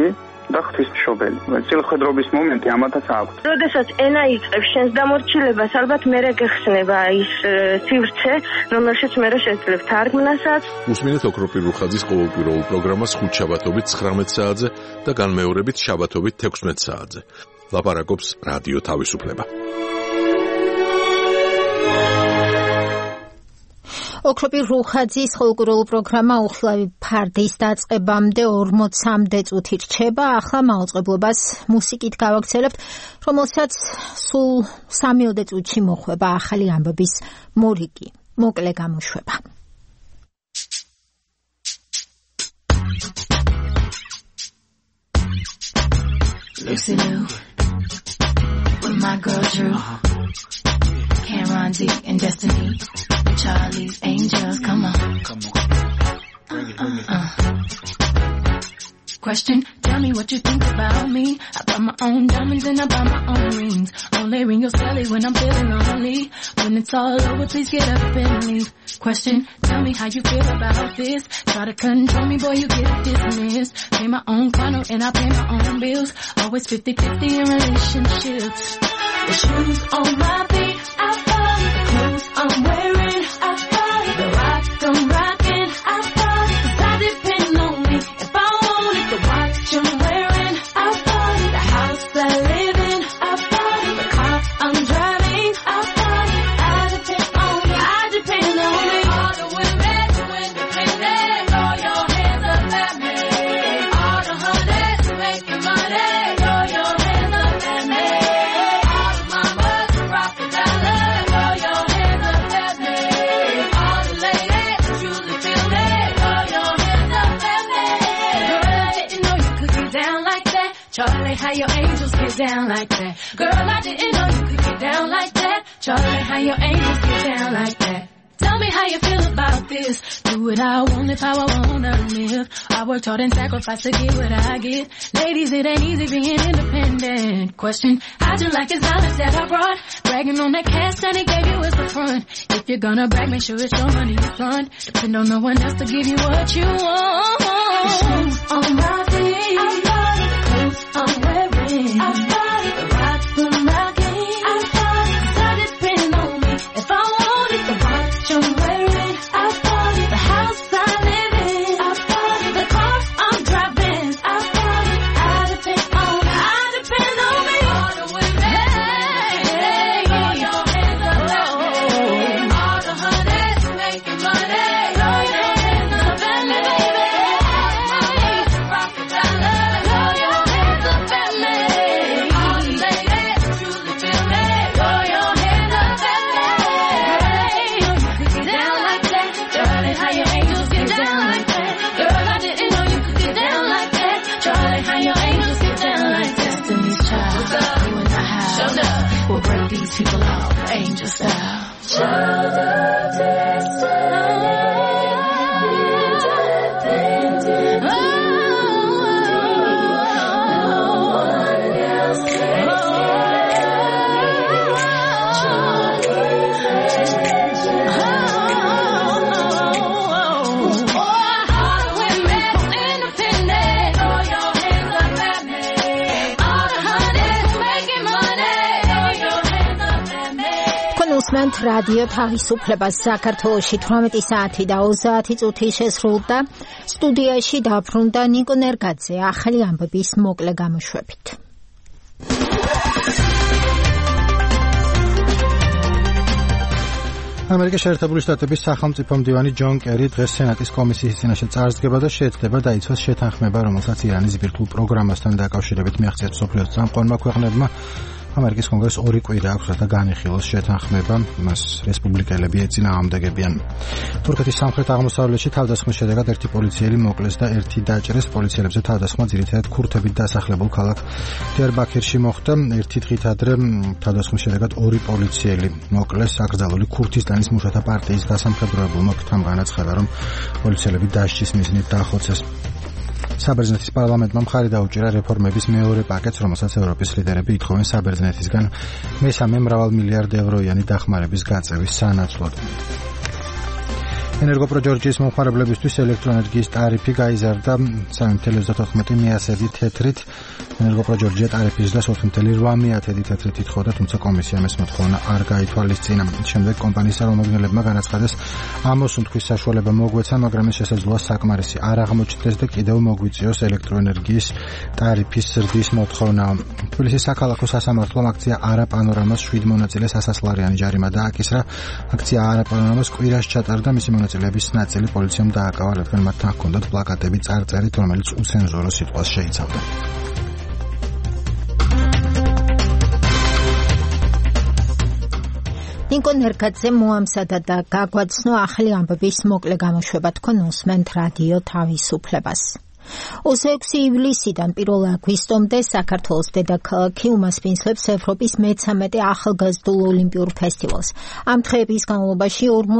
და ღვთისმშობელი. წილხედრობის მომენტი ამათაც აქვს. როდესაც ენა იწყებს შენს დამორჩილებას, ალბათ მერე გეხსნება ის სივრცე, რომელშიც მერე შეძლებ თარგმნასაც. უსმინეთ ოქროპირ რუხაძის ყოველკვირეულ პროგრამას ხუთშაბათობით 19 საათზე და განმეორებით შაბათობით 16 საათზე. ლაპარაკობს რადიო თავისუფლება. ოქროპირ რუხაძის ყოველკვირეულ პროგრამა უხილავი ფარდის დაწყებამდე 43 წუთი რჩება. ახლა მაუწყებლობას მუსიკით გავაგრძელებთ, რომელსაც სულ 3 წუთში მოხვება ახალი ამბების მორიგი, მოკლე გამოშვება. Lucy Lou, with my girl Drew, Cameron D and Destiny, Charlie's Angels, come on. Question, tell me what you think about me. I buy my own diamonds and I buy my own rings. Only ring your celly when I'm feeling lonely. When it's all over, please get up and leave. Question, tell me how you feel about this. Try to control me, boy, you get dismissed. Pay my own condo and I pay my own bills. Always 50-50 in relationships. The shoes on my feet, I buy. The clothes I'm wearing, I buy. The rock I'm rocking, I buy. 'Cause I depend on me. If I want it, the watch I'm wearing, I buy. The house I live in, I buy. The car I'm driving, I buy. I depend on me, I depend on me. All the women who independent, throw your hands up at me. All the hunters who making money, throw your hands up at me. All the mamas who rock the dollar, throw your hands up at me. All the ladies who truly feel it, throw your hands up at me. Girl, I didn't know you could get down like that. Charlie, how your angels get down like that. Girl, I didn't know you could get down like that. Charlie, how your angels get down like that. Tell me how you feel about this. Do what I want, live how I wanna live. I worked hard and sacrificed to get what I get. Ladies, it ain't easy being independent. Question, how'd you like his knowledge that I brought? Bragging on that cash that he gave you as the front. If you're gonna brag, make sure it's your money you front. Depend on no one else to give you what you want. The shoes on my feet, I bought it. The clothes I'm wearing, I bought it. The rock I'm rocking, I bought it. 'Cause I depend on me. If I want it, the watch I'm wearing, I bought it. The house I live in, I bought it. The car I'm driving, I bought it. I depend on me, I depend on me. All the women, throw your hands up at me. All the hunters who making money, throw your hands up at me, baby. Rock the dollar, throw your hands up at me. All the ladies who truly feel me, throw your hands up at me. Girl, you could get down like that. Charlie, how your angels get down like that. Girl, I didn't know you could get down like that. Charlie, how your angels get down like that. Destiny's Child, you in the house. Showed up. We'll break these people out, angel style. Child of destiny. უსმენთ რადიო თავისუფლებას. საქართველოში 18 საათი და 30 წუთი შესრულდა. სტუდიაში დაბრუნდა ნიკო ნერგაძე ახალი ამბების მოკლე გამოშვებით. ამერიკის შეერთებული შტატების სახელმწიფო მდივანი ჯონ კერი დღეს სენატის კომისიის წინაშე წარსდგება და შეეცდება დაიცვას შეთანხმება, რომელსაც ირანის ბირთვულ პროგრამასთან დაკავშირებით მიაღწიათ მსოფლიოს წამყვანმა ქვეყნებმა. ამერიკის კონგრესს 2 კვირა აქვს, რათა განიხილოს შეთანხმება, მას რესპუბლიკელები ეწინააღმდეგებიან. თურქეთის სამხრეთ-აღმოსავლეთში თავდასხმის შედეგად ერთი პოლიციელი მოკლეს და ერთი დაჭრეს. პოლიციელებზე თავდასხმა ძირითადად ქურთებით დასახლებულ ქალაქ დიარბაქირში მოხდა. ერთი დღით ადრე თავდასხმის შედეგად 2 პოლიციელი მოკლეს. აკრძალული ქურთისტანის მუშათა პარტიის გასამხედროებულმა ფრთამ განაცხადა, რომ პოლიციელები დასჯის მიზნით დაახოცეს. საბერძნეთის პარლამენტმა მხარი დაუჭირა რეფორმების მეორე პაკეტს, რომელსაც ევროპის ლიდერები ითხოვენ საბერძნეთისგან მესამე მრავალმილიარდ ევროიანი დახმარების გაწევის სანაცვლოდ. ენერგოპრო ჯორჯიის მომხმარებლებისთვის ელექტროენერგიის ტარიფი გაიზარდა 3.34 მიასედი თეთრით. ენერგოპრო ჯორჯია ტარიფის ზრდას 4.8 თეთრით ითხოვდა, თუმცა კომისიამ ეს მოთხოვნა არ გაითვალისწინა. შემდეგ კომპანიის წარმომადგენლებმა განაცხადეს, ამოსუნთქვის საშუალება მოგვეცა, მაგრამ ეს შესაძლოა საკმარისი არ აღმოჩნდეს და კიდევ მოგვიწიოს ელექტროენერგიის ტარიფის ზრდის მოთხოვნა. თბილისის საქალაქო სასამართლომ აქცია არა პანორამას 7 მონაწილეს 100 ლარიანი ჯარიმა დააკისრა. აქცია არა პანორამას კვირაში ჩატარდა, მისი მონაწილეების ნაწილი პოლიციამ დააკავა, რადგან მათთან ჰქონდათ პლაკატები წარწერით, რომელიც უცენზურო სიტყვას შეიცავდა. ნიკო ნერგაძე მოამზადა და გაგვაცნო ახალი ამბების მოკლე გამოშვება, თქვენ უსმენთ რადიო თავისუფლებას. 26 ივლისიდან 1 აგვისტომდე საქართველოს დედაქალაქი უმასპინძლებს ევროპის მე-13 ახალგაზრდულ ოლიმპიურ ფესტივალს. ამ დღეების განმავლობაში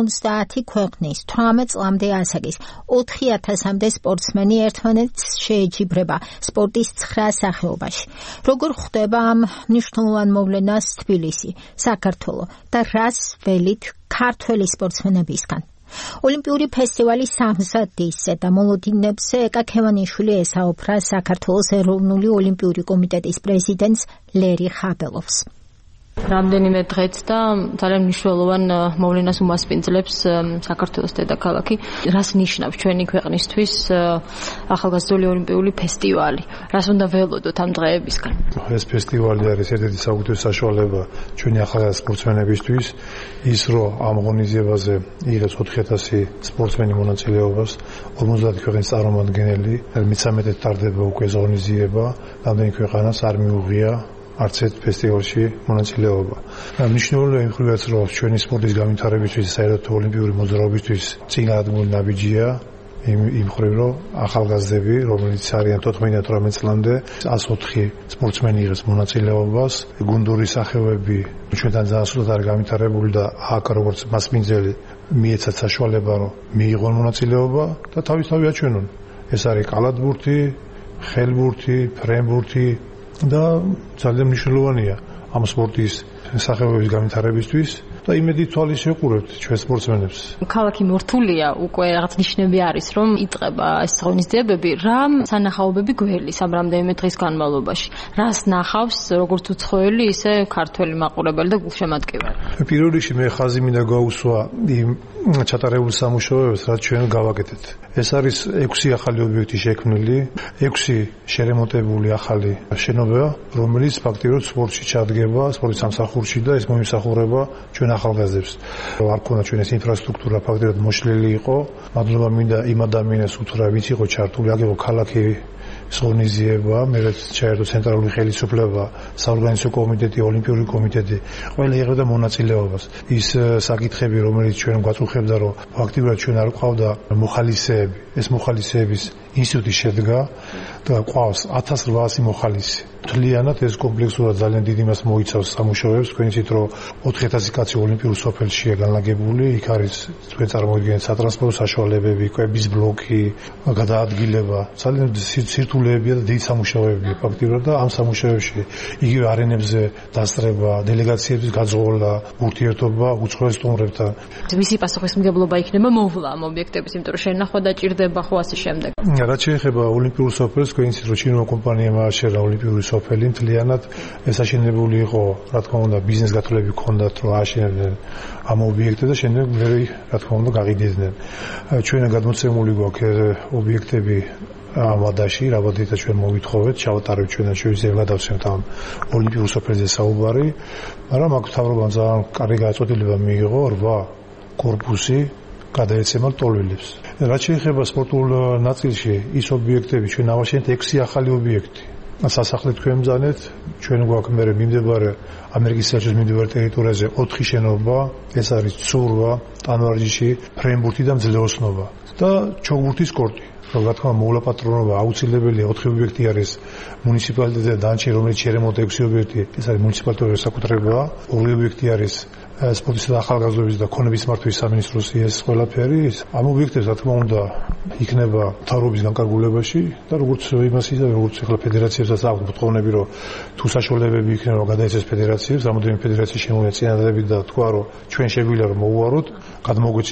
50 ქვეყნის 18 წლამდე ასაკის 4000-მდე სპორტსმენი ერთმანეთს შეეჯიბრება სპორტის 9 სახეობაში. როგორ ხვდება ამ მნიშვნელოვან მოვლენას თბილისი, საქართველო და რას ველით ქართველი სპორტსმენებისგან? ოლიმპიური ფესტივალი სამზადისზე და მოლოდინებზე ეკა ქევანიშვილი ესაუბრა საქართველოს ეროვნული ოლიმპიური კომიტეტის პრეზიდენტს ლერი ხაბელოვს. რამდენიმე დღეც და ძალიან მნიშვნელოვან მოვლენას უმასპინძლებს საქართველოს დედაქალაქი. რას ნიშნავს ჩვენი ქვეყნისთვის ახალგაზრდული ოლიმპიური ფესტივალი? რას უნდა ველოდოთ ამ დღეებისგან? ეს ფესტივალი არის ერთ-ერთი საუკეთესო საშუალება ჩვენი ახალგაზრდა სპორტსმენებისთვის, ის რომ ამ ღონისძიებაზე იღებს 4000 სპორტსმენი მონაწილეობას, 50 ქვეყნის წარმომადგენელი, მე-13 ტარდება უკვე ეს ღონისძიება, რამდენი ქვეყანას არ მიუღია არც ერთ ფესტივალში მონაწილეობა. მნიშვნელოვანია იმ ხრივაც, რომ ჩვენი სპორტის განვითარებისთვის, საერთოდ ოლიმპიური მოძრაობისთვის წინააღმული ნაბიჯია, იმ ხრივ, რომ ახალგაზრდები, რომელიც არიან 14-18 წლამდე, 104 სპორტსმენი იღებს მონაწილეობას, გუნდური სახეობები ჩვენთან ძალიან სუსტად არის განვითარებული და აქ როგორც მასპინძელი მიეცათ საშუალება, რომ მიიღონ მონაწილეობა და თავისთავად აჩვენონ. ეს არის კალათბურთი, ხელბურთი, ფრენბურთი და ძალიან მნიშვნელოვანია ამ სპორტის სახეობების განვითარებისთვის და იმედით თვალის შეყურებთ ჩვენ სპორტსმენებს. ქალაქი მორთულია, უკვე რაღაც ნიშნები არის, რომ იწყება ეს ღონისძიებები. რა სანახაობები გველის ამ რამდენიმე დღის განმავლობაში? რას ნახავს როგორც უცხოელი, ისე ქართველი მაყურებელი და გულშემატკივარი? პირველ რიგში მე ხაზი მინდა გაუსვა იმ ჩატარებულ სამუშაოებს, რაც ჩვენ გავაკეთეთ. ეს არის 6 ახალი ობიექტი შექმნილი, 6 შერემონტებული ახალი შენობა, რომელიც ფაქტიურად სპორტში ჩადგება, სპორტის სამსახურში და ეს მოიმსახურება ჩვენ ახალგაზრდებს. არ ქონდა ჩვენ ეს ინფრასტრუქტურა ფაქტიურად მოშლილი იყო. მადლობა მინდა იმ ადამიანებს უთხრა, ვინც იყო ჩართული, აქ იყო ქალაქი ღონისძიება, მერეც ჩაერთო ცენტრალური ხელისუფლება, საორგანიზაციო კომიტეტი, ოლიმპიური კომიტეტი, ყველა იღებდა მონაწილეობას. ის საკითხები, რომელიც ჩვენ გვაწუხებდა, რომ ფაქტიურად ჩვენ არ გვყავდა მოხალისეები, ეს მოხალისეების ინსტიტუტი შედგა და გვყავს 1800 მოხალისე. მთლიანად ეს კომპლექსურად ძალიან დიდი მას მოიცავს სამუშაოებს. თქვენ იცით, რომ 4000 კაცი ოლიმპიურ სოფელშია განლაგებული, იქ არის თქვენ წარმოვიდგინეთ სატრანსპორტო საშუალებები, კვების ბლოკი, გადაადგილება, ძალიან სირთულეებია და დიდი სამუშაოებია ფაქტიურად და ამ სამუშაოებში იგივე არენებზე დასწრება, დელეგაციების გაძღოლა, ურთიერთობა უცხოელ სტუმრებთან. მისი პასუხისმგებლობა იქნება მოვლა ამ ობიექტების, იმიტომ რომ შენახვა დაჭირდება ხო ასე შემდეგ. რაც შეეხება ოლიმპიურ სოფელს, თქვენ იცით, რომ ჩინური კომპანიამ ააშენა ოლიმპიური სოფელი, მთლიანად ეს აშენებული იყო, რა თქმა უნდა, ბიზნეს გათვლები ჰქონდათ, რომ ააშენებდნენ ამ ობიექტებს და შემდეგ მე რა თქმა უნდა გაყიდიდნენ. ჩვენ გადმოცემული გვაქვს ობიექტები ამადაში, რაბადითა ჩვენ მოვითხოვეთ, ჩავატარებთ ჩვენ და შეიძლება გადავსვენთ ამ ოლიმპიურ სოფელზე საუბარი, მაგრამ აქ მთავრობამ ძალიან კარგი გაწყვეტილება მიიღო 8 კორპუსი გადაეცემა ტოლვილებს. რაც შეეხება სპორტულ ნაწილში, ის ობიექტები ჩვენ ავაშენეთ 6 ახალი ობიექტი. სასახლე თქვენ ბრძანეთ, ჩვენ გვაქვს მე მიმდებარე ამერიკის საერთაშორისო მიმდებარე ტერიტორიაზე 4 შენობა, ეს არის ცურვა, ტანვარჯიში, ფრენბურთი და მძლეოსნობა და ჩოგბურთის კორტი. რა თქმა უნდა, მოულაპატრონობა აუცილებელია. 4 ობიექტი არის მუნიციპალიტეტზე და დანარჩენი, რომელიც შერემონტ 6 ობიექტი, ეს არის მუნიციპალიტეტის საკუთრება. 2 ობიექტი არის სპორტისა და ახალგაზრდობის და ქონების მმართველობის სამინისტროს ეს ყველაფერი. ამ ობიექტებს რა თქმა უნდა იქნება მთავრობის განკარგულებაში და როგორც იმას ისა როგორც ახლა ფედერაციებსაც აქვს მოთხოვნები, რომ თუ საშუალებები იქნება გადაეცეს ფედერაციებს, რამოდენიმე ფედერაციის შემოეწინააღმდეგები და თქვა, რომ ჩვენ შეგვიძლია რომ მოუაროთ, გადმოგვეცით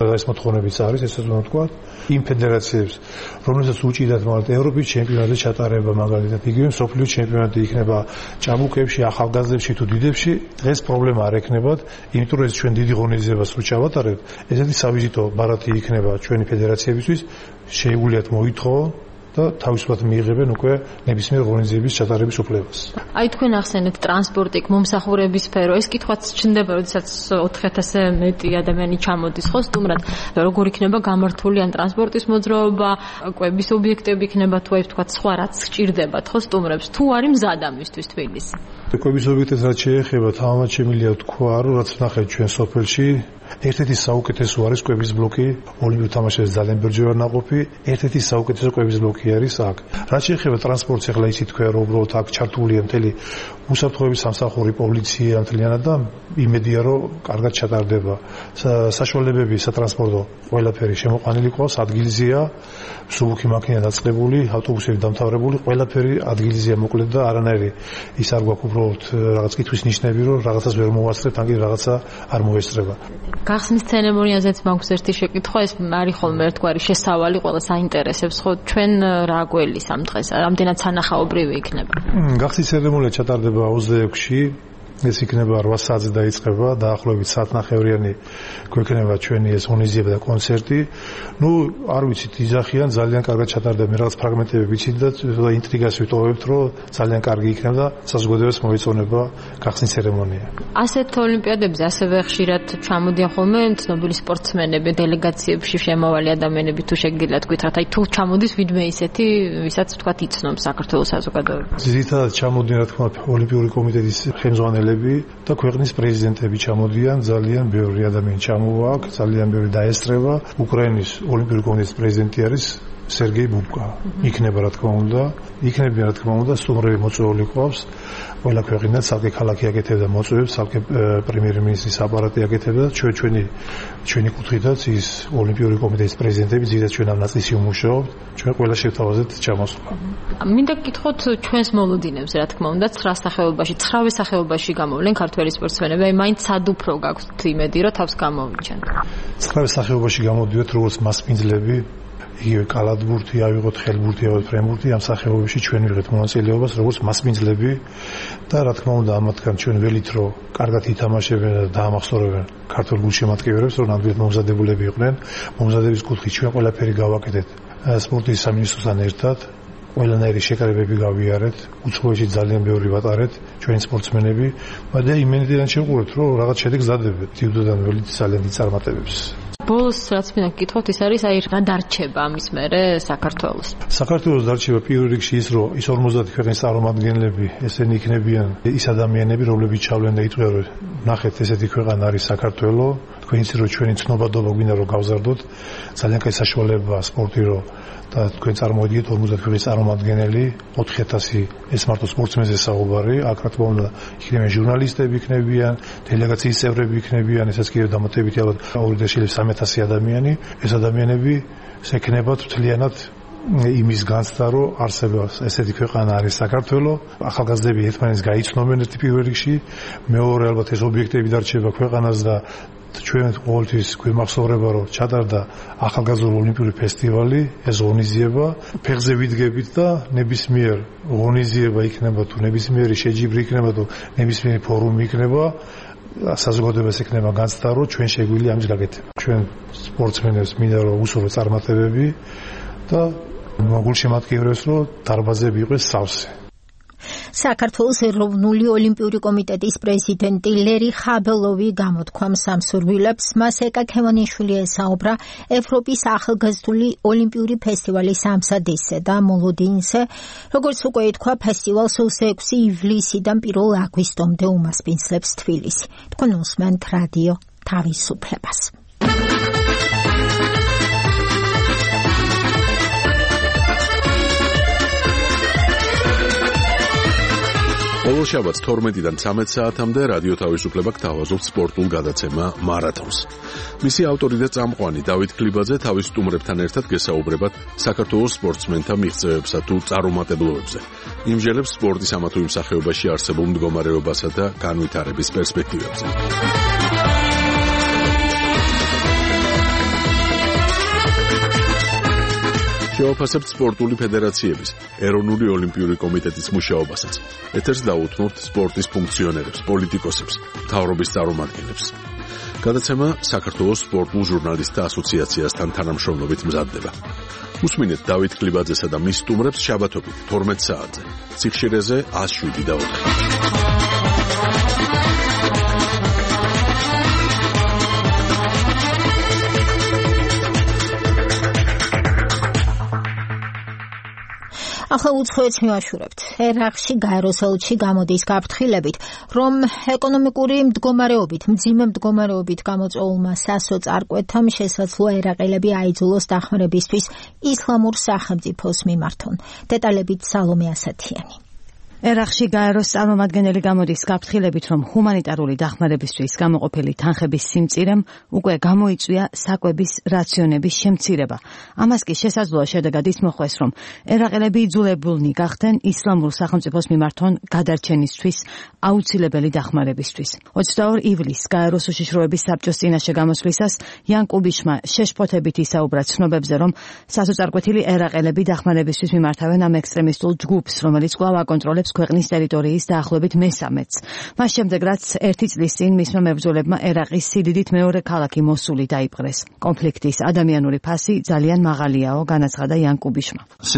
ეს მოთხოვნებიც არის, ესეც უნდა თქვა. იმ ფედერაციებს, რომელსაც უჭირდათ მაგალითად ევროპის ჩემპიონატის ჩატარება, მაგალითად იგივე მსოფლიო ჩემპიონატი იქნება ჭაბუკებში, ახალგაზრდებში თუ დიდებში, დღეს პრობლემა არ ექნებათ, იმიტომ რომ ეს ჩვენ დიდი ღონისძიებას რო ჩავატარებთ, ესეთი სავიზიტო ბარათი იქნება ჩვენი ფედერაციებისთვის, შეუძლიათ მოითხოვონ და თავისუფლად მიიღებენ უკვე ნებისმიერ ღონისძიების ჩატარების უფლებას. აი თქვენ ახსენეთ ტრანსპორტი, მომსახურების სფერო, ეს კითხვაც ჩნდება, როდესაც 4000-ზე მეტი ადამიანი ჩამოდის ხო სტუმრად, როგორ იქნება გამართული ან ტრანსპორტის მოძრაობა, კვების ობიექტები იქნება თუ აი თქვა სხვა რაც სჭირდებათ ხო სტუმრებს, თუ არის მზად ამისთვის თბილისი. კვების ობიექტებს რაც შეეხება, თამამად შემიძლია თქვა, რომ რაც ნახეთ ჩვენ სოფელში ერთ-ერთი საუკეთესო არის კვების ბლოკი, ოლიმპიურ თამაშებზე ძალიან ბევრჯერ ნაყოფი, ერთ-ერთი საუკეთესო კვების ბლოკი არის აქ. რაც შეეხება ტრანსპორტს, ახლა იცით თქვენ რომ უბრალოდ აქ ჩართულია მთელი უსაფრთხოების სამსახური, პოლიცია მთლიანად და იმედია რომ კარგად ჩატარდება. საშუალებები სატრანსპორტო ყველაფერი შემოყვანილი ყავს, ადგილზეა, მსუბუქი მაქინა დაწყებული, ავტობუსები დამთავრებული, ყველაფერი ადგილზეა მოკლედ და არანაირი ის არ გვაქვს უბრალოდ რაღაც კითხვის ნიშნები რომ რაღაცას ვერ მოვასწრებთ, ან კი რაღაცა არ მოესწრება. გახსნის ცერემონიაზეც მაქვს ერთი შეკითხვა, ეს არის ხოლმე ერთგვარი შესავალი, ყველას აინტერესებს, ხო ჩვენ რა გველის ამ დღეს, რამდენად სანახაობრივი იქნება? გახსნის ცერემონია ჩატარდება 26-ში, ეს იქნება 8 საათზე დაიწყება, დაახლოებით საათნახევრიანი გვექნება ჩვენი ეს ღონისძიება და კონცერტი. ნუ არ ვიცით, იძახიან ძალიან კარგად ჩატარდება, მე რაღაც ფრაგმენტები ვიცით და ინტრიგას ვიტოვებთ, რომ ძალიან კარგი იქნება და საზოგადოებას მოეწონება გახსნის ცერემონია. ასეთ ოლიმპიადებზე ასევე ხშირად ჩამოდიან ხოლმე ცნობილი სპორტსმენები, დელეგაციებში შემავალი ადამიანები, თუ შეგიძლიათ გითხრათ, აი თუ ჩამოდის ვინმე ისეთი, ვისაც თქვათ იცნობ საქართველოს საზოგადოებას. ძირითადად ჩამოდიან, რა თქმა უნდა, ოლიმპიური კომიტეტის ხელმძღვანელები და ქვეყნის პრეზიდენტები ჩამოდიან, ძალიან ბევრი ადამიანი ჩამოვა აქ, ძალიან ბევრი დაესწრება. უკრაინის ოლიმპიური კომიტეტის პრეზიდენტი არის სერგეი ბუბკა. იქნება რა თქმა უნდა, იქნებიან რა თქმა უნდა, სტუმრები მოწვეული ყავს. ყველა ქვეყანა ცალკე ქალაქი აკეთებდა მოწვევებს, ცალკე პრემიერ-მინისტრის აპარატი აკეთებდა და ჩვენი კუთხითაც ის ოლიმპიური კომიტეტის პრეზიდენტები ძირითადად ჩვენ ამ ნაწილში ვმუშაობთ, ჩვენ ყველა შევთავაზეთ ჩამოსვლა. მინდა გკითხოთ ჩვენს მოლოდინებს, რა თქმა უნდა, 9 სახეობაში, 9 სახეობაში გამოვლენ ქართველი სპორტსმენები, აი მაინც სადუფრო გაქვთ იმედი, რომ თავს გამოვიჩენ. 9 სახეობაში გამოდიოთ როგორც მასპინძლები, იგივე კალათბურთი, ავიღოთ ხელბურთი, ავიღოთ ფრენბურთი, ამ სახეობებში ჩვენ ვიღეთ მონაწილეობას როგორც მასპინძლები და რა თქმა უნდა ამათგან ჩვენ ველით რომ კარგად ითამაშებენ და დაამახსოვრებენ ქართულ გულშემატკივრებს, რომ ნამდვილად მომზადებულები იყვნენ. მომზადების კუთხით ჩვენ ყველაფერი გავაკეთეთ სპორტის სამინისტროსთან ერთად. ყველანაირი შეკრებები გავიარეთ, უცხოეთში ძალიან ბევრი ვატარეთ ჩვენი სპორტსმენები, მაგრამ იმენიდან შევყურეთ, რომ რაღაც შედეგს დადებთ თვითონ ველით ძალიან დიდ წარმატებებს. ბოლოს რაც მინდა გკითხოთ, ის არის აი რა დარჩება ამის მერე საქართველოს. საქართველოს დარჩება პირველ რიგში ის, რომ ის 50 ქვეყნის წარმომადგენლები, ესენი იქნებიან ის ადამიანები, რომლებიც ჩავლენ და იტყვიან, რომ ნახეთ, ესეთი ქვეყანა არის საქართველო, თქვენ იცით, რომ ჩვენი ცნობადობა გვინდა რომ გავზარდოთ, ძალიან კაი საშუალებაა სპორტი, რომ და თქვენ წარმოვიდგინეთ 50 ქვეყნის წარმომადგენელი, 4000 ეს მარტო სპორტსმენზე საუბარი, აქ რა თქმა უნდა იქნებიან ჟურნალისტები, იქნებიან დელეგაციის წევრები, იქნებიან ესაც კიდევ დამატებითი ალბათ 2-300 ადამიანი, ეს ადამიანები შექნებათ მთლიანად იმის განცდა, რომ არსებობს ესეთი ქვეყანა არის საქართველო, ახალგაზრდები ერთმანეთს გაიცნობენ ერთი პირველ რიგში, მეორე ალბათ ეს ობიექტები დარჩება ქვეყანას და ჩვენ ყოველთვის გვიმახსოვრება, რომ ჩატარდა ახალგაზრდული ოლიმპიური ფესტივალი, ეს ღონისძიება, ფეხზე ვიდგებით და ნებისმიერ ღონისძიება იქნება თუ ნებისმიერი შეჯიბრი იქნება თუ ნებისმიერი ფორუმი იქნება, საზოგადოებას ექნება განცდა, რომ ჩვენ შეგვიძლია ამის გაკეთება. ჩვენ სპორტსმენებს მინდა რომ უსურვოთ წარმატებები და გულშემატკივრებს, რომ დარბაზები იყოს სავსე. საქართველოს ეროვნული ოლიმპიური კომიტეტის პრეზიდენტი ლერი ხაბელოვი გამოთქვამს სამსურვილებს, მას ეკა ქევანიშვილი ესაუბრა ევროპის ახალგაზრდული ოლიმპიური ფესტივალის ამსადებზე და მოლოდინზე, როგორც უკვე ითქვა, ფესტივალს 26 ივლისიდან 1 აგვისტომდე უმასპინძლებს თბილისი. თქვენ უსმენთ რადიო თავისუფლებას. ყოველ შაბათს 12-დან 13 საათამდე რადიო თავისუფლება გთავაზობთ სპორტულ გადაცემა მარათონს. მისი ავტორი და წამყვანი დავით ქლიბაძე თავის სტუმრებთან ერთად გესაუბრებათ საქართველოს სპორტსმენთა მიღწევებსა თუ წარუმატებლობებზე. იმჟელებს სპორტის ამა თუ იმ სახეობაში არსებულ მდგომარეობასა და განვითარების პერსპექტივებზე. შევაფასებთ სპორტული ფედერაციების, ეროვნული ოლიმპიური კომიტეტის მუშაობასაც. ეთერს დაუთმობთ სპორტის ფუნქციონერებს, პოლიტიკოსებს, მთავრობის წარმომადგენლებს. გადაცემა საქართველოს სპორტულ ჟურნალისტთა ასოციაციასთან თანამშრომლობით მზადდება. უსმინეთ დავით კლიბაძესა და მის სტუმრებს შაბათობით 12 საათზე. ციხშირეზე 107.4. ახლა უცხოეთს მივაშურებთ. ერაყში გაეროს ელჩი გამოდის გაფრთხილებით, რომ ეკონომიკური მდგომარეობით, მძიმე მდგომარეობით გამოწვეულმა სასოწარკვეთამ შესაძლოა ერაყელები აიძულოს დახმარებისთვის ისლამურ სახელმწიფოს მიმართონ. დეტალებით სალომე ასათიანი. ერაყში გაეროს წარმომადგენელი გამოდის გაფრთხილებით, რომ ჰუმანიტარული დახმარებისთვის გამოყოფილი თანხების სიმწირემ უკვე გამოიწვია საკვების რაციონების შემცირება. ამას კი შესაძლოა შედეგად ის მოხვეს, რომ ერაყელები იძულებულნი გახდნენ ისლამურ სახელმწიფოს მიმართონ გადარჩენისთვის აუცილებელი დახმარებისთვის. 22 ივლისს გაეროს უშიშროების საბჭოს წინაშე გამოსვლისას იან კუბიშმა შეშფოთებით ისაუბრა ცნობებზე, რომ სასოწარკვეთილი ერაყელები დახმარებისთვის მიმართავენ ამ ექსტრემისტულ ჯგუფს, რომელიც კვლავ აკონტროლებს ქვეყნის ტერიტორიის დაახლოებით მესამედს. მას შემდეგ, რაც ერთი წლის წინ მისმა მებრძოლებმა ერაყის სიდიდით მეორე ქალაქი მოსული დაიპყრეს. კონფლიქტის ადამიანური ფასი ძალიან მაღალიაო, განაცხადა იან კუბიშმა.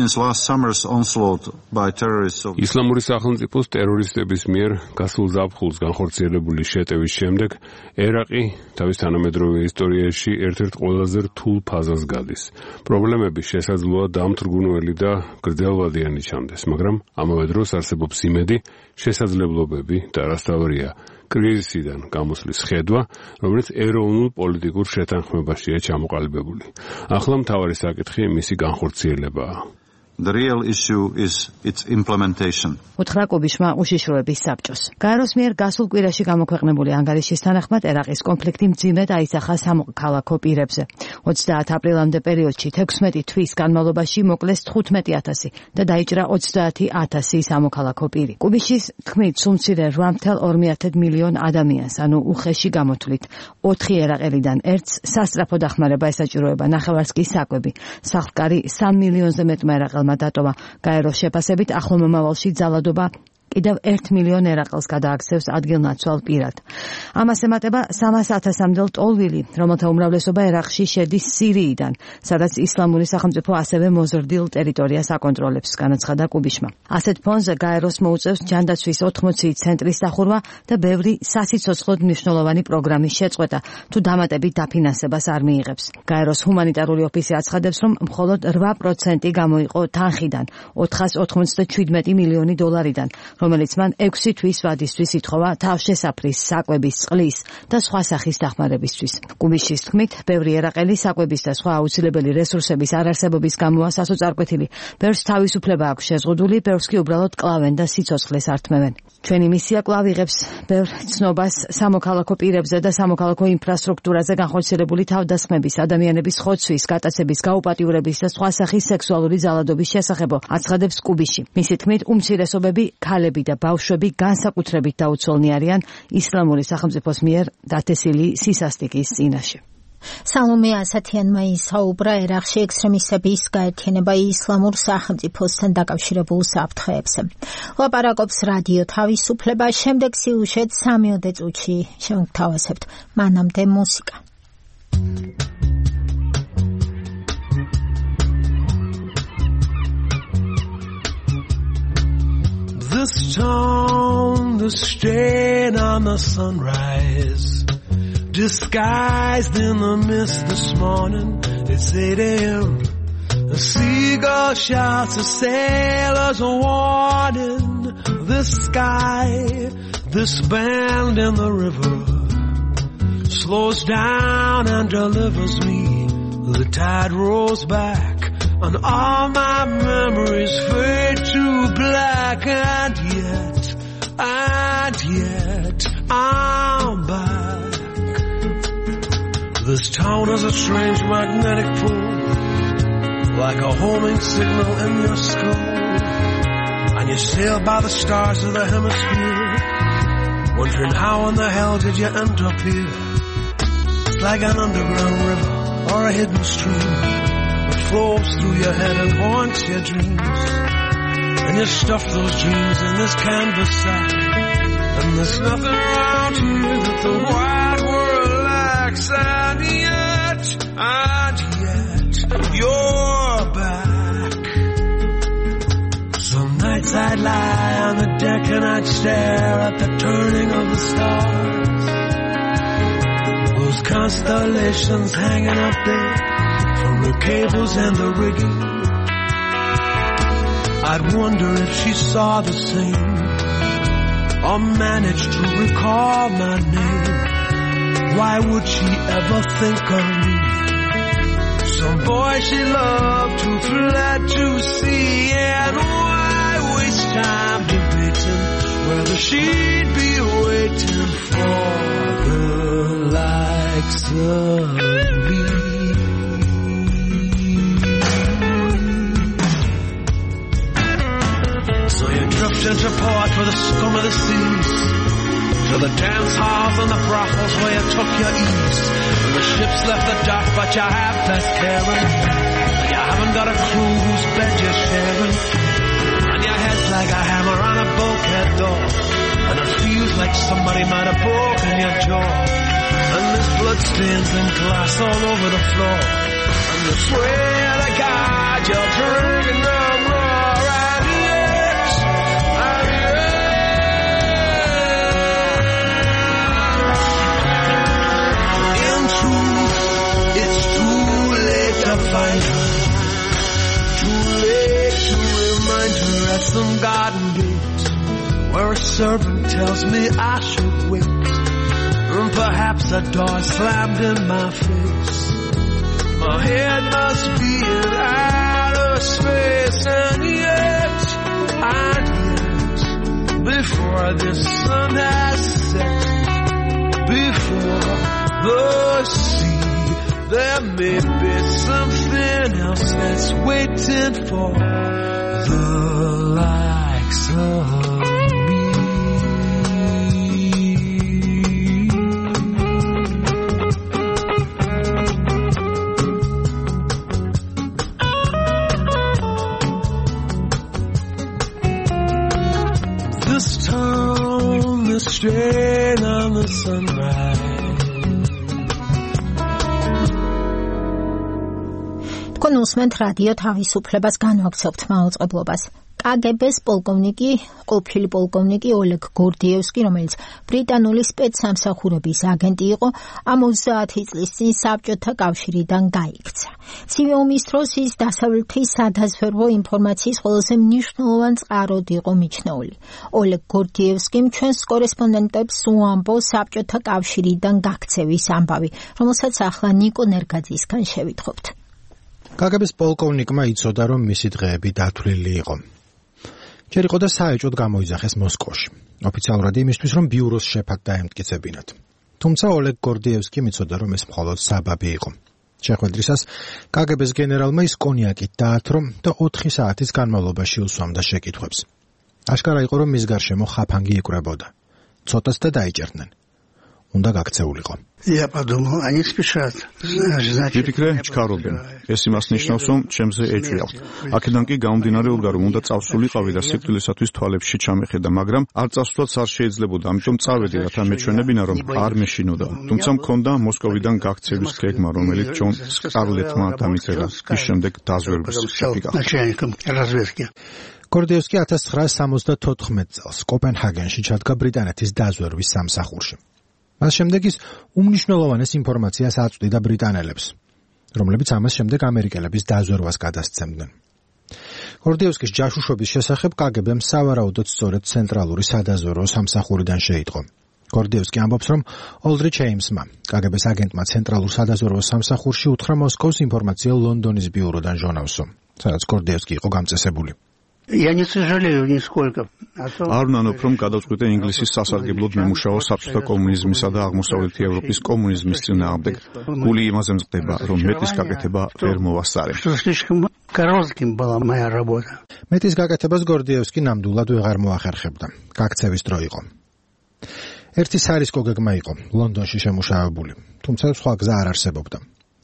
ისლამური სახელმწიფოს ტერორისტების მიერ გასულ ზაფხულს განხორციელებული შეტევის შემდეგ ერაყი თავის თანამედროვე ისტორიაში ერთ-ერთ ყველაზე რთულ ფაზას გადის. პრობლემები შესაძლოა დამთრგუნველი და გრძელვადიანი ჩანდეს, მაგრამ ამავე დროს არსებობს იმედი, შესაძლებლობები და რასთავარია კრიზისიდან გამოსვლის ხედვა, რომელიც ეროვნულ პოლიტიკურ შეთანხმებაშია ჩამოყალიბებული. ახლა მთავარი საკითხი მისი განხორციელებაა. The real issue is its implementation. უთხრა კუბიშმა უშიშროების საბჭოს. გაეროს მიერ გასულ კვირაში გამოქვეყნებული ანგარიშის თანახმად ერაყის კონფლიქტი მძიმედ აისახა სამოქალაქო პირებზე. 30 აპრილამდე პერიოდში 16 თვის განმავლობაში მოკლეს 15,000 და დაიჭრა 30,000 სამოქალაქო პირი. კუბიშის თქმით, სულ მცირე 8,2 მილიონ ადამიანს, ანუ უხეში გამოთვლით 4 ერაყელიდან ერთს სასწრაფო დახმარება ესაჭიროება, ნახევარსკის საკვები. სახლკარი 3 მილიონზე მეტმა ერაყელმა დატოვა. გაეროს შეფასებით ახლო მომავალში ძალადობა კიდევ 1 მილიონ ერაყელს გადააქცევს ადგილნაცვალ პირად. ამას ემატება 300,000-მდე ტოლვილი, რომელთა უმრავლესობა ერაყში შედის სირიიდან, სადაც ისლამური სახელმწიფო ასევე მოზრდილ ტერიტორიას აკონტროლებს, განაცხადა კუბიშმა. ასეთ ფონზე გაეროს მოუწევს ჯანდაცვის 80 ცენტრის დახურვა და ბევრი სასიცოცხლოდ მნიშვნელოვანი პროგრამის შეწყვეტა, თუ დამატებით დაფინანსებას არ მიიღებს. გაეროს ჰუმანიტარული ოფისი აცხადებს, რომ მხოლოდ 8% გამოიყო თანხიდან, 497 მილიონი დოლარიდან, რომელიც მან 6 თვის ვადისთვის ითხოვა თავშესაფრის, საკვების, წყლის და სხვა სახის დახმარებისთვის. კუბიშის თქმით, ბევრი ერაყელი საკვების და სხვა აუცილებელი რესურსების არარსებობის გამოა სასოწარკვეთილი. ბევრს თავისუფლება აქვს შეზღუდული, ბევრს კი უბრალოდ კლავენ და სიცოცხლეს ართმევენ. ჩვენი მისია კვლავ იღებს ბევრ ცნობას სამოქალაქო პირებზე და სამოქალაქო ინფრასტრუქტურაზე განხორციელებული თავდასხმების, ადამიანების ხოცვის, გატაცების, გაუპატიურების და სხვა სახის სექსუალური ძალადობის შესახებო, აცხადებს კუბიში. მისი თქმით, უმცირესობები, ქალები და ბავშვები განსაკუთრებით დაუცველნი არიან ისლამური სახელმწიფოს მიერ დათესილი სისასტიკის წინაშე. სალომე ასათიანმა ისაუბრა ერაყში ექსტრემისტების გაერთიანება ისლამურ სახელმწიფოსთან დაკავშირებულ საფრთხეებზე. ლაპარაკობს რადიო თავისუფლება, შემდეგ სიუჟეტ 3 წუთში შევთავაზებთ. მანამდე მუსიკა. This town, the stain on the sunrise, disguised in the mist this morning. It's 8 a.m. A seagull shouts a sailor's warning. This sky, this bend in the river, slows down and delivers me. The tide rolls back and all my memories fade to black, and yet I'm back. This town has a strange magnetic pull, like a homing signal in your skull, and you sail by the stars of the hemisphere, wondering how in the hell did you end up here. It's like an underground river or a hidden stream, that flows through your head and haunts your dreams. And you stuff those dreams in this canvas sack, and there's nothing around here that the wide world lacks. And yet, you're back. Some nights I'd lie on the deck and I'd stare at the turning of the stars, those constellations hanging up there from the cables and the rigging. I'd wonder if she saw the same, or managed to recall my name. Why would she ever think of me? Some boy she loved who fled to sea, and why waste time debating whether she'd be waiting for the likes of me? So you drift into port for the scum of the seas, to the dance halls and the brothels where you took your ease. And the ship's left the dock, but you have best caring, and you haven't got a crew whose bed you're sharing. And your head's like a hammer on a bulkhead door, and it feels like somebody might have broken your jaw. And there's bloodstains and glass all over the floor, and you swear to God you're drinking no more. Find her. Too late to remind her at some garden gate, where a servant tells me I should wait, and perhaps a door slammed in my face. My head must be in outer space, and yet, before the sun has set, before the sea, there may be something else that's waiting for the likes of me. This town, the strain on the sunrise. თქვენ უსმენთ რადიო თავისუფლებას, განვაგრძობთ მაუწყებლობას. კგბ-ს პოლკოვნიკი, ყოფილი პოლკოვნიკი ოლეგ გორდიევსკი, რომელიც ბრიტანული სპეცსამსახურების აგენტი იყო, ამ 30 წლის წინ საბჭოთა კავშირიდან გაიქცა. ცივი ომის დროს ის დასავლეთის სადაზვერვო ინფორმაციის ყველაზე მნიშვნელოვან წყაროდ იყო მიჩნეული. ოლეგ გორდიევსკიმ ჩვენს კორესპონდენტებს უამბო საბჭოთა კავშირიდან გაქცევის ამბავი, რომელსაც ახლა ნიკო ნერგაძისგან შევითხოვთ. კგბ-ს პოლკოვნიკმა იცოდა, რომ მისი დღეები დათვლილი იყო. ჯერ იყო და საეჭვოდ გამოიძახეს მოსკოვში. ოფიციალურად იმისთვის, რომ ბიუროს შეფად დაემტკიცებინათ. თუმცა ოლეგ გორდიევსკიმ იცოდა, რომ ეს მხოლოდ საბაბი იყო. შეხვედრისას კგბ-ს გენერალმა ის კონიაკით დაათრო და 4 საათის განმავლობაში უსვამდა შეკითხვებს. აშკარა იყო, რომ მის გარშემო ხაფანგი იკვრებოდა. ცოტას და დაიჭერდნენ. უნდა გაქცეულიყო. ვიფიქრე, ჩქარობენ. ეს იმას ნიშნავს, რომ ჩემზე ეჭვიალთ. აქედან კი გამომდინარე უნდა რომ უნდა წავსულიყავი და სიკვდილისათვის თვალებში ჩამეხედა, მაგრამ არ წავსვლაც არ შეიძლებოდა, ამიტომ წავედი, რათა მეჩვენებინა, რომ არ მეშინოდა. თუმცა მქონდა მოსკოვიდან გაქცევის გეგმა, რომელიც ჯონ სკარლეტმა დამიწერა. ის შემდეგ დაზვერვის შეფიგა. გორდიევსკი 1974 წელს კოპენჰაგენში ჩადგა ბრიტანეთის დაზვერვის სამსახურში. მას შემდეგ ის უმნიშვნელოვანეს ინფორმაციას აწვდიდა ბრიტანელებს, რომლებიც ამას შემდეგ ამერიკელების დაზვერვას გადასცემდნენ. გორდიევსკის ჯაშუშობის შესახებ კგბ-მ სავარაუდოდ სწორედ ცენტრალური სადაზვერვო სამსახურიდან შეიტყო. გორდიევსკი ამბობს, რომ ოლდრიჩ ეიმსმა, კგბ-ს აგენტმა ცენტრალურ სადაზვერვო სამსახურში უთხრა მოსკოვს ინფორმაცია ლონდონის ბიუროდან ჟონავსო, სადაც გორდიევსკი იყო გამწესებული. არ ვნანობ, რომ გადავწყვიტე ინგლისის სასარგებლოდ მემუშაო საბჭოთა კომუნიზმისა და აღმოსავლეთი ევროპის კომუნიზმის წინააღმდეგ. გული იმაზე მწყდება, რომ მეტის გაკეთება ვერ მოვასწარე. მეტის გაკეთებას გორდიევსკი ნამდვილად ვეღარ მოახერხებდა. გაქცევის დრო იყო. ერთი სარისკო გეგმა იყო, ლონდონში შემუშავებული, თუმცა სხვა გზა არ არსებობდა.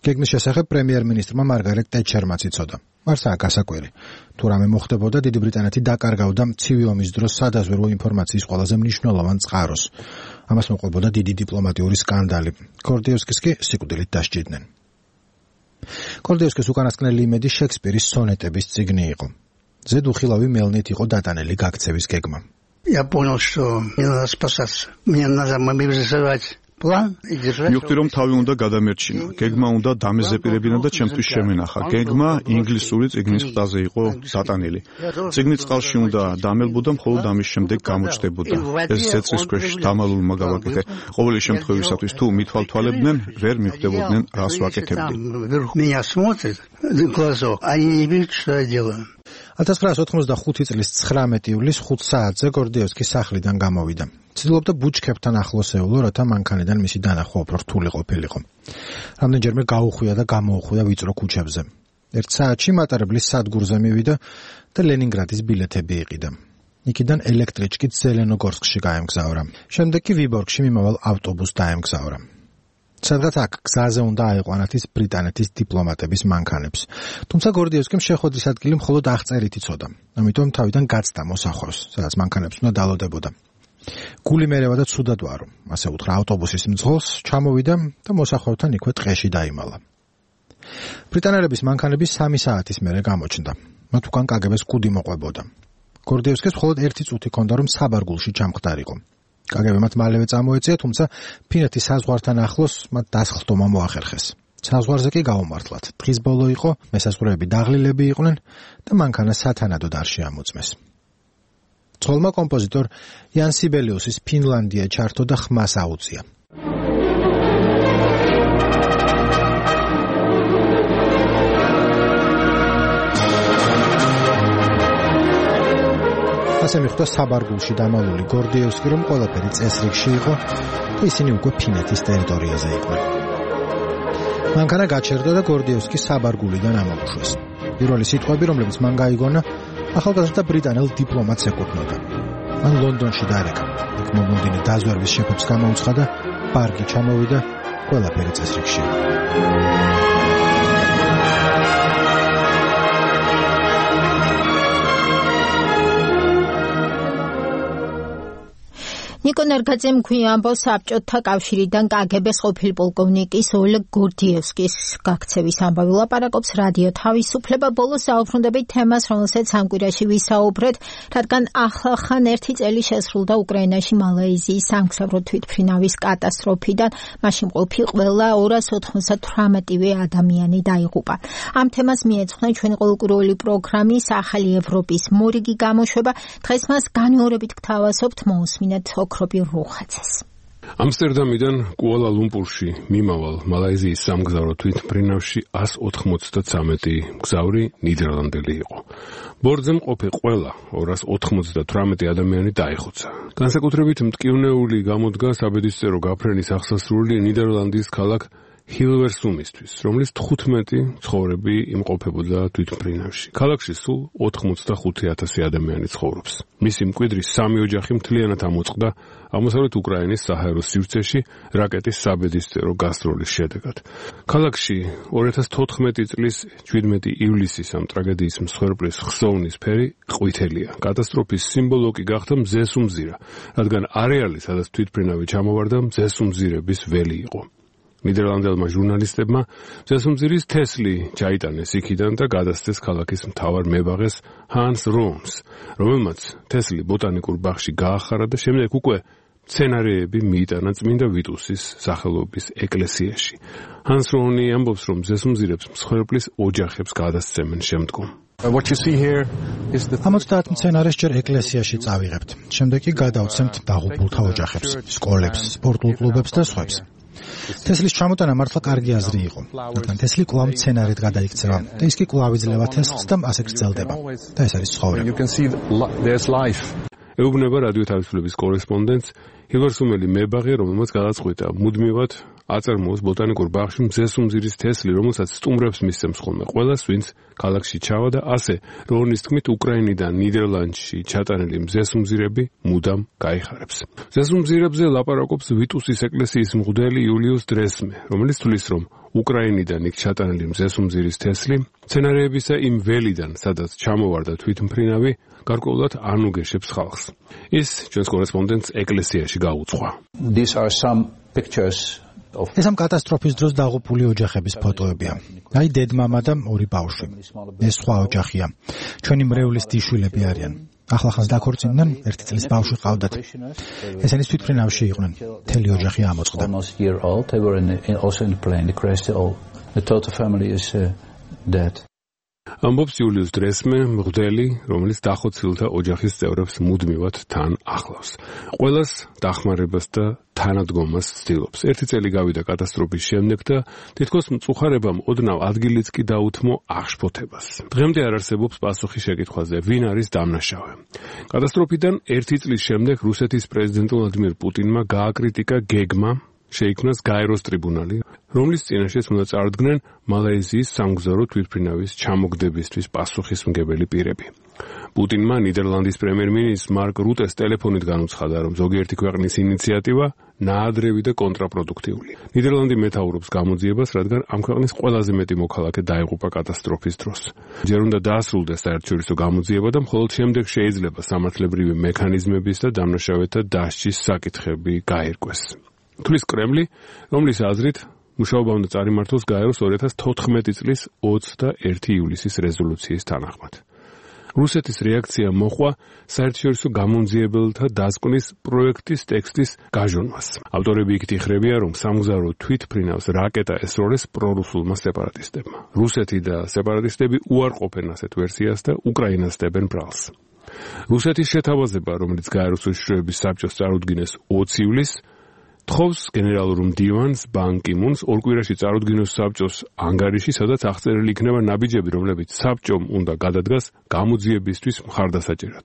გეგმის შესახებ პრემიერ-მინისტრმა მარგარეტ ტეტჩერმაც იცოდა. მარსაა გასაკვირი. თუ რამე მოხდებოდა, დიდი ბრიტანეთი დაკარგავდა მცივი ომის დროს სადაზვერვო ინფორმაციის ყველაზე მნიშვნელოვან წყაროს. ამას მოყვებოდა დიდი დიპლომატიური სკანდალი. კორდიევსკის კი სიკვდილით დასჯიდნენ. კორდიევსკის უკანასკნელი იმედი შექსპირის სონეტების წიგნი იყო. ზედ უხილავი მელნით იყო დატანელი გაქცევის გეგმა. Я понял, что мне надо спасаться. Мне надо мобилизовать план и держать. მივხვდი რომ თავი უნდა გადამერჩინო. გეგმა უნდა დამეზეპირებინა და ჩემთვის შემენახა. გეგმა ინგლისური წიგნის ხდაზე იყო დატანილი. წიგნი წყალში უნდა დამელბოდა, მხოლოდ ამის შემდეგ გამოჩნდებოდა. ეს ზეწრის ქვეშ დამალულმა გავაკეთე. ყოველი შემთხვევისათვის თუ მithვალთვალებდნენ, ვერ მიხვდებოდნენ რას ვაკეთებდი. Меня смотрят в глазок, они не видят, что я делаю. 1985 წლის 19 ივლისს 5 საათზე კორდიევსკი სახლიდან გამოვიდა. ცდილობდა ბუჩქებთან ახლოს ეულო, რათა მანქანიდან მისი დანახვა უფრო რთული ყოფილიყო. რამდენჯერმე გაუხვია და გამოუხვია ვიწრო ქუჩებზე. ერთ საათში მატარებლის სადგურზე მივიდა და ლენინგრადის ბილეთები იყიდა. იქიდან ელექტრიჩკით ზელენოგორსკში გაემგზავრა. შემდეგ კი ვიბორგში მიმავალ ავტობუსს დაემგზავრა. სადღაც აქ გზაზე უნდა აიყვანათ ის ბრიტანეთის დიპლომატების მანქანებს. თუმცა გორდიევსკიმ შეხვედრის ადგილი მხოლოდ აღწერით იცოდა. ამიტომ თავიდან გაცდა მოსახვევს, სადაც მანქანებს უნდა დალოდებოდა. გული მერევა და ცუდად ვარო, ასე უთხრა ავტობუსის მძღოლს, ჩამოვიდა და მოსახვევთან იქვე ტყეში დაიმალა. ბრიტანელების მანქანები 3 საათის მერე გამოჩნდა. მათ უკან კაგებეს კუდი მოყვებოდა. გორდიევსკის მხოლოდ 1 წუთი ჰქონდა, რომ საბარგულში ჩამხდარიყო. კაგები მათ მალევე წამოეწია, თუმცა ფინეთის საზღვართან ახლოს მათ დასხლდომა მოახერხეს. საზღვარზე კი გაუმართლათ. დღის ბოლო იყო, მესაზღვრეები დაღლილები იყვნენ და მანქანა სათანადოდ არ შეამოწმეს. ცოლმა კომპოზიტორ იან სიბელიუსის ფინლანდია ჩართო და ხმას აუწია. ასე მიხვდა საბარგულში დამალული გორდიევსკი, რომ ყველაფერი წესრიგში იყო და ისინი უკვე ფინეთის ტერიტორიაზე იყვნენ. მანქანა გაჩერდა და გორდიევსკი საბარგულიდან ამოუშვეს. პირველი სიტყვები, რომლებიც მან გაიგონა, ახალგაზრდა ბრიტანელ დიპლომატს ეკუთვნოდა. მან ლონდონში დაერეკა. იქ მომდენი დაზვერვის შეფებს გამოუცხადა, ბარგი ჩამოვიდა, ყველაფერი წესრიგში იყო. ნიკო ნერგაძემ გვიამბობს საბჭოთა კავშირიდან კგბ-ს ყოფილი პოლკოვნიკის ოლეგ გორდიევსკის გაქცევის ამბავი. ლაპარაკობს რადიო თავისუფლება. ბოლოს საუბრობთ თემას, რომელსაც ამ კვირაში ვისაუბრეთ, რადგან ახლახან 1 წელი შესრულდა უკრაინაში მალაიზიის სამგზავრო თვითმფრინავის კატასტროფიდან. მაშინ მყოფი ყველა 298-ვე ადამიანი დაიღუპა. ამ თემას მიეძღვნა ჩვენი ყოველკვირეული პროგრამის ახალი ევროპის მორიგი გამოშვება. დღეს მას განმეორებით გთავაზობთ, მოусმინეთ ოქრობი რუხაძეს. ამსტერდამიდან კუალა-ლუმპურში მიმავალ მალაიზიის სამგზავრო თვითმფრინავში 193 მგზავრი ნიდერლანდელი იყო. ბორტზე მყოფი ყველა 298 ადამიანი დაიხოცა. განსაკუთრებით მტკივნეული გამოდგა საბედისწერო გაფრენის აღსასრული ნიდერლანდის ქალაქ ჰილვერსუმისთვის, რომლის 15 ცხოვრები იმყოფებოდა თვითმფრინავში. ქალაქში სულ 85,000 ადამიანი ცხოვრობს. მისი მკვიდრის 3 ოჯახი მთლიანად ამოწყდა აღმოსავლეთ უკრაინის საჰაერო სივრცეში რაკეტის საბედისწერო გასროლის შედეგად. ქალაქში 2014 წლის 17 ივლისის ამ ტრაგედიის მსხვერპლის ხსოვნის ფერი ყვითელია. კატასტროფის სიმბოლო კი გახდა მზესუმზირა, რადგან არეალი, სადაც თვითმფრინავი ჩამოვარდა, მზესუმზირების ველი იყო. ნიდერლანდელმა ჟურნალისტებმა მზესუმზირის თესლი ჩაიტანეს იქიდან და გადასცეს ქალაქის მთავარ მებაღეს ჰანს რომს, რომელმაც თესლი ბოტანიკურ ბაღში გაახარა და შემდეგ უკვე სცენარიები მიიტანა წმინდა ვიტუსის სახელობის ეკლესიაში. ჰანს რომი ამბობს, რომ მზესუმზირებს მსხვერპლის ოჯახებს გადასცემენ შემდგომ. ამ 30 მცენარეს ჯერ ეკლესიაში წავიღებთ. შემდეგ კი გადავცემთ დაღუპულთა ოჯახებს, სკოლებს, სპორტულ კლუბებს და სხვებს. თესლის ჩამოტანა მართლა კარგი აზრი იყო, რადგან თესლი კვლავ მცენარედ გადაიქცევა და ის კი კვლავ იძლევა თესლს და ასე გრძელდება. და ეს არის ცხოვრება. ეუბნება რადიო თავისუფლების კორესპონდენტს ჰილვერსუმელი მებაღე, რომელმაც გადაწყვიტა მუდმივად აწარმოოს ბოტანიკურ ბაღში მზესუმზირის თესლი, რომელსაც სტუმრებს მისცემს ხოლმე ყველას, ვინც ქალაქში ჩავა და ასე რონის თქმით უკრაინიდან ნიდერლანდში ჩატანილი მზესუმზირები მუდამ გაიხარებს. მზესუმზირებზე ლაპარაკობს ვიტუსის ეკლესიის მღვდელი იულიუს დრესმე, რომელიც თვლის, რომ უკრაინიდან იქ ჩატანილი მზესუმზირის თესლი, მცენარეებისა იმ ველიდან, სადაც ჩამოვარდა თვითმფრინავი, გარკვეულად არ ნუგეშებს ხალხს. ის ჩვენს კორესპონდენტს ეკლესიაში გაუძღვა. These are some pictures ეს ამ კატასტროფის დროს დაღუპული ოჯახების ფოტოებია. აი დედმამა და ორი ბავშვი. ეს სხვა ოჯახია. ჩვენი მრევლის დიშვილები არიან. ახლახანს დაქორწინდნენ, ერთი წლის ბავშვი ყავდათ. ესენი თვითმფრინავში იყვნენ. მთელი ოჯახი ამოწყდა. The total family is dead. ამბობს იულიუს დრესმე, მღვდელი, რომელიც დახოცილთა ოჯახის წევრებს მუდმივად თან ახლავს. ყველას დახმარებას და თანადგომას ცდილობს. ერთი წელი გავიდა კატასტროფის შემდეგ და თითქოს მწუხარებამ ოდნავ ადგილიც კი დაუთმო აღშფოთებას. დღემდე არ არსებობს პასუხი შეკითხვაზე, ვინ არის დამნაშავე. კატასტროფიდან ერთი წლის შემდეგ რუსეთის პრეზიდენტ ვლადიმირ პუტინმა გააკრიტიკა გეგმა შეიქმნას გაეროს ტრიბუნალი, რომლის წინაშეც უნდა წარდგნენ მალაიზიის სამგზავრო თვითმფრინავის ჩამოგდებისთვის პასუხისმგებელი პირები. პუტინმა ნიდერლანდის პრემიერ-მინისტრ მარკ რუტეს ტელეფონით განუცხადა, რომ ზოგიერთი ქვეყნის ინიციატივა ნაადრევი და კონტრაპროდუქტიული. ნიდერლანდი მეთაურობს გამოძიებას, რადგან ამ ქვეყნის ყველაზე მეტი მოქალაქე დაიღუპა კატასტროფის დროს. ჯერ უნდა დაასრულდეს საერთაშორისო გამოძიება და მხოლოდ შემდეგ შეიძლება სამართლებრივი მექანიზმების და დამნაშავეთა დასჯის საკითხები გაირკვეს. თulis კრემლი, რომლის აზრით მუშაობა უნდა წარიმართოს გაეროს 2014 წლის 21 ივლისის რეზოლუციის თანახმად. რუსეთის რეაქცია მოჰყვა საერთაშორისო გამომძიებელთა დასკვნის პროექტის ტექსტის გაჟონვას. ავტორები იკითხებიან, რომ სამგზავრო თვითმფრინავს რაკეტა ესროლეს პრორუსულმა სეპარატისტებმა. რუსეთი და სეპარატისტები უარყოფენ ასეთ ვერსიას და უკრაინას დებენ ბრალს. რუსეთის შეთავაზება, რომელიც გაეროს უშიშროების საბჭოს წარუდგინეს 20 ივლისს, თხოვს გენერალურ მდივანს ბან კი მუნს ორ კვირაში წარუდგინოს საბჭოს ანგარიში, სადაც აღწერილი იქნება ნაბიჯები, რომლებიც საბჭომ უნდა გადადგას გამოძიებისთვის მხარდასაჭერად.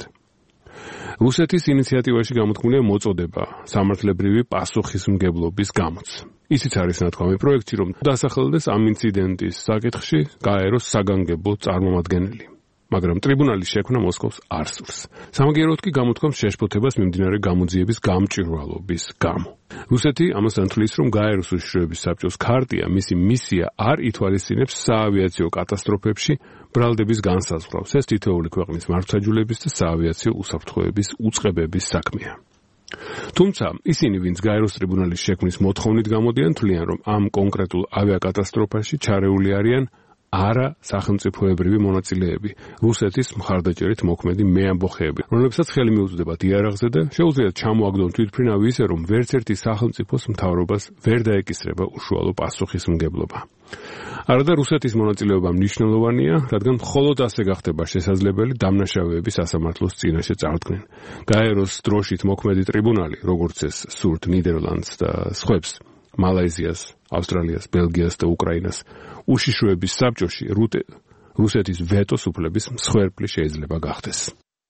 რუსეთის ინიციატივაში გამოთქმულია მოწოდება სამართლებრივი პასუხისმგებლობის გამოც. ისიც არის ნათქვამი პროექტში, რომ დასახელდეს ამ ინციდენტის საკითხში გაეროს საგანგებო წარმომადგენელი. მაგრამ ტრიბუნალის შექმნა მოსკოვს არ სურს. სამაგიეროდ კი გამოთქვამს შეშფოთებას მიმდინარე გამოძიების გამჭვირვალობის გამო. რუსეთი ამასთან თვლის, რომ გაეროს უშიშროების საბჭოს ქარტია მისი მისია არ ითვალისწინებს საავიაციო კატასტროფებში ბრალდების განსაზღვრავს. ეს თითოეული ქვეყნის მართლმსაჯულების და საავიაციო უსაფრთხოების უწყებების საქმეა. თუმცა ისინი, ვინც გაეროს ტრიბუნალის შექმნის მოთხოვნით გამოდიან, თვლიან, რომ ამ კონკრეტულ ავიაკატასტროფაში ჩარეული არიან არა სახელმწიფოებრივი მონაწილეები, რუსეთის მხარდაჭერით მოქმედი მეამბოხეები, რომლებსაც ხელი მიუწვდებათ იარაღზე და შეუძლიათ ჩამოაგდონ თვითმფრინავი ისე, რომ ვერც ერთი სახელმწიფოს მთავრობას ვერ დაეკისრება უშუალო პასუხისმგებლობა. არადა რუსეთის მონაწილეობა მნიშვნელოვანია, რადგან მხოლოდ ასე გახდება შესაძლებელი დამნაშავეების სასამართლოს წინაშე წარდგნენ. გაეროს დროშით მოქმედი ტრიბუნალი, როგორც ეს სურთ ნიდერლანდს და სხვებს, მალაიზიას, ავსტრალიას, ბელგიას და უკრაინას, უშიშროების საბჭოში რუსეთის ვეტოს უფლების მსხვერპლი შეიძლება გახდეს.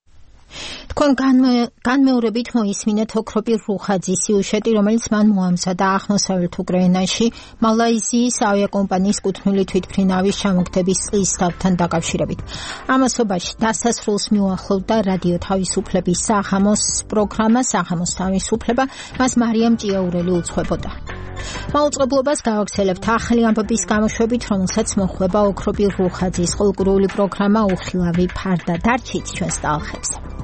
თქვენ განმეორებით მოისმინეთ ოქროპირ რუხაძის სიუჟეტი, რომელიც მან მოამზადა აღმოსავლეთ უკრაინაში მალაიზიის ავიაკომპანიის კუთვნილი თვითმფრინავის ჩამოგდების წლისთავთან დაკავშირებით. ამასობაში დასასრულს მიუახლოვდა რადიო თავისუფლების საღამოს პროგრამა „საღამოს თავისუფლება“, მას მარიამ ჭიაურელი უძღვებოდა. მაუწყებლობას გავაგრძელებთ ახალი ამბების გამოშვებით, რომელსაც მოხვება ოქროპირ რუხაძის ყოლკურული პროგრამა „უხილავი ფარდა“. დარჩით ჩვენს ტალღებზე.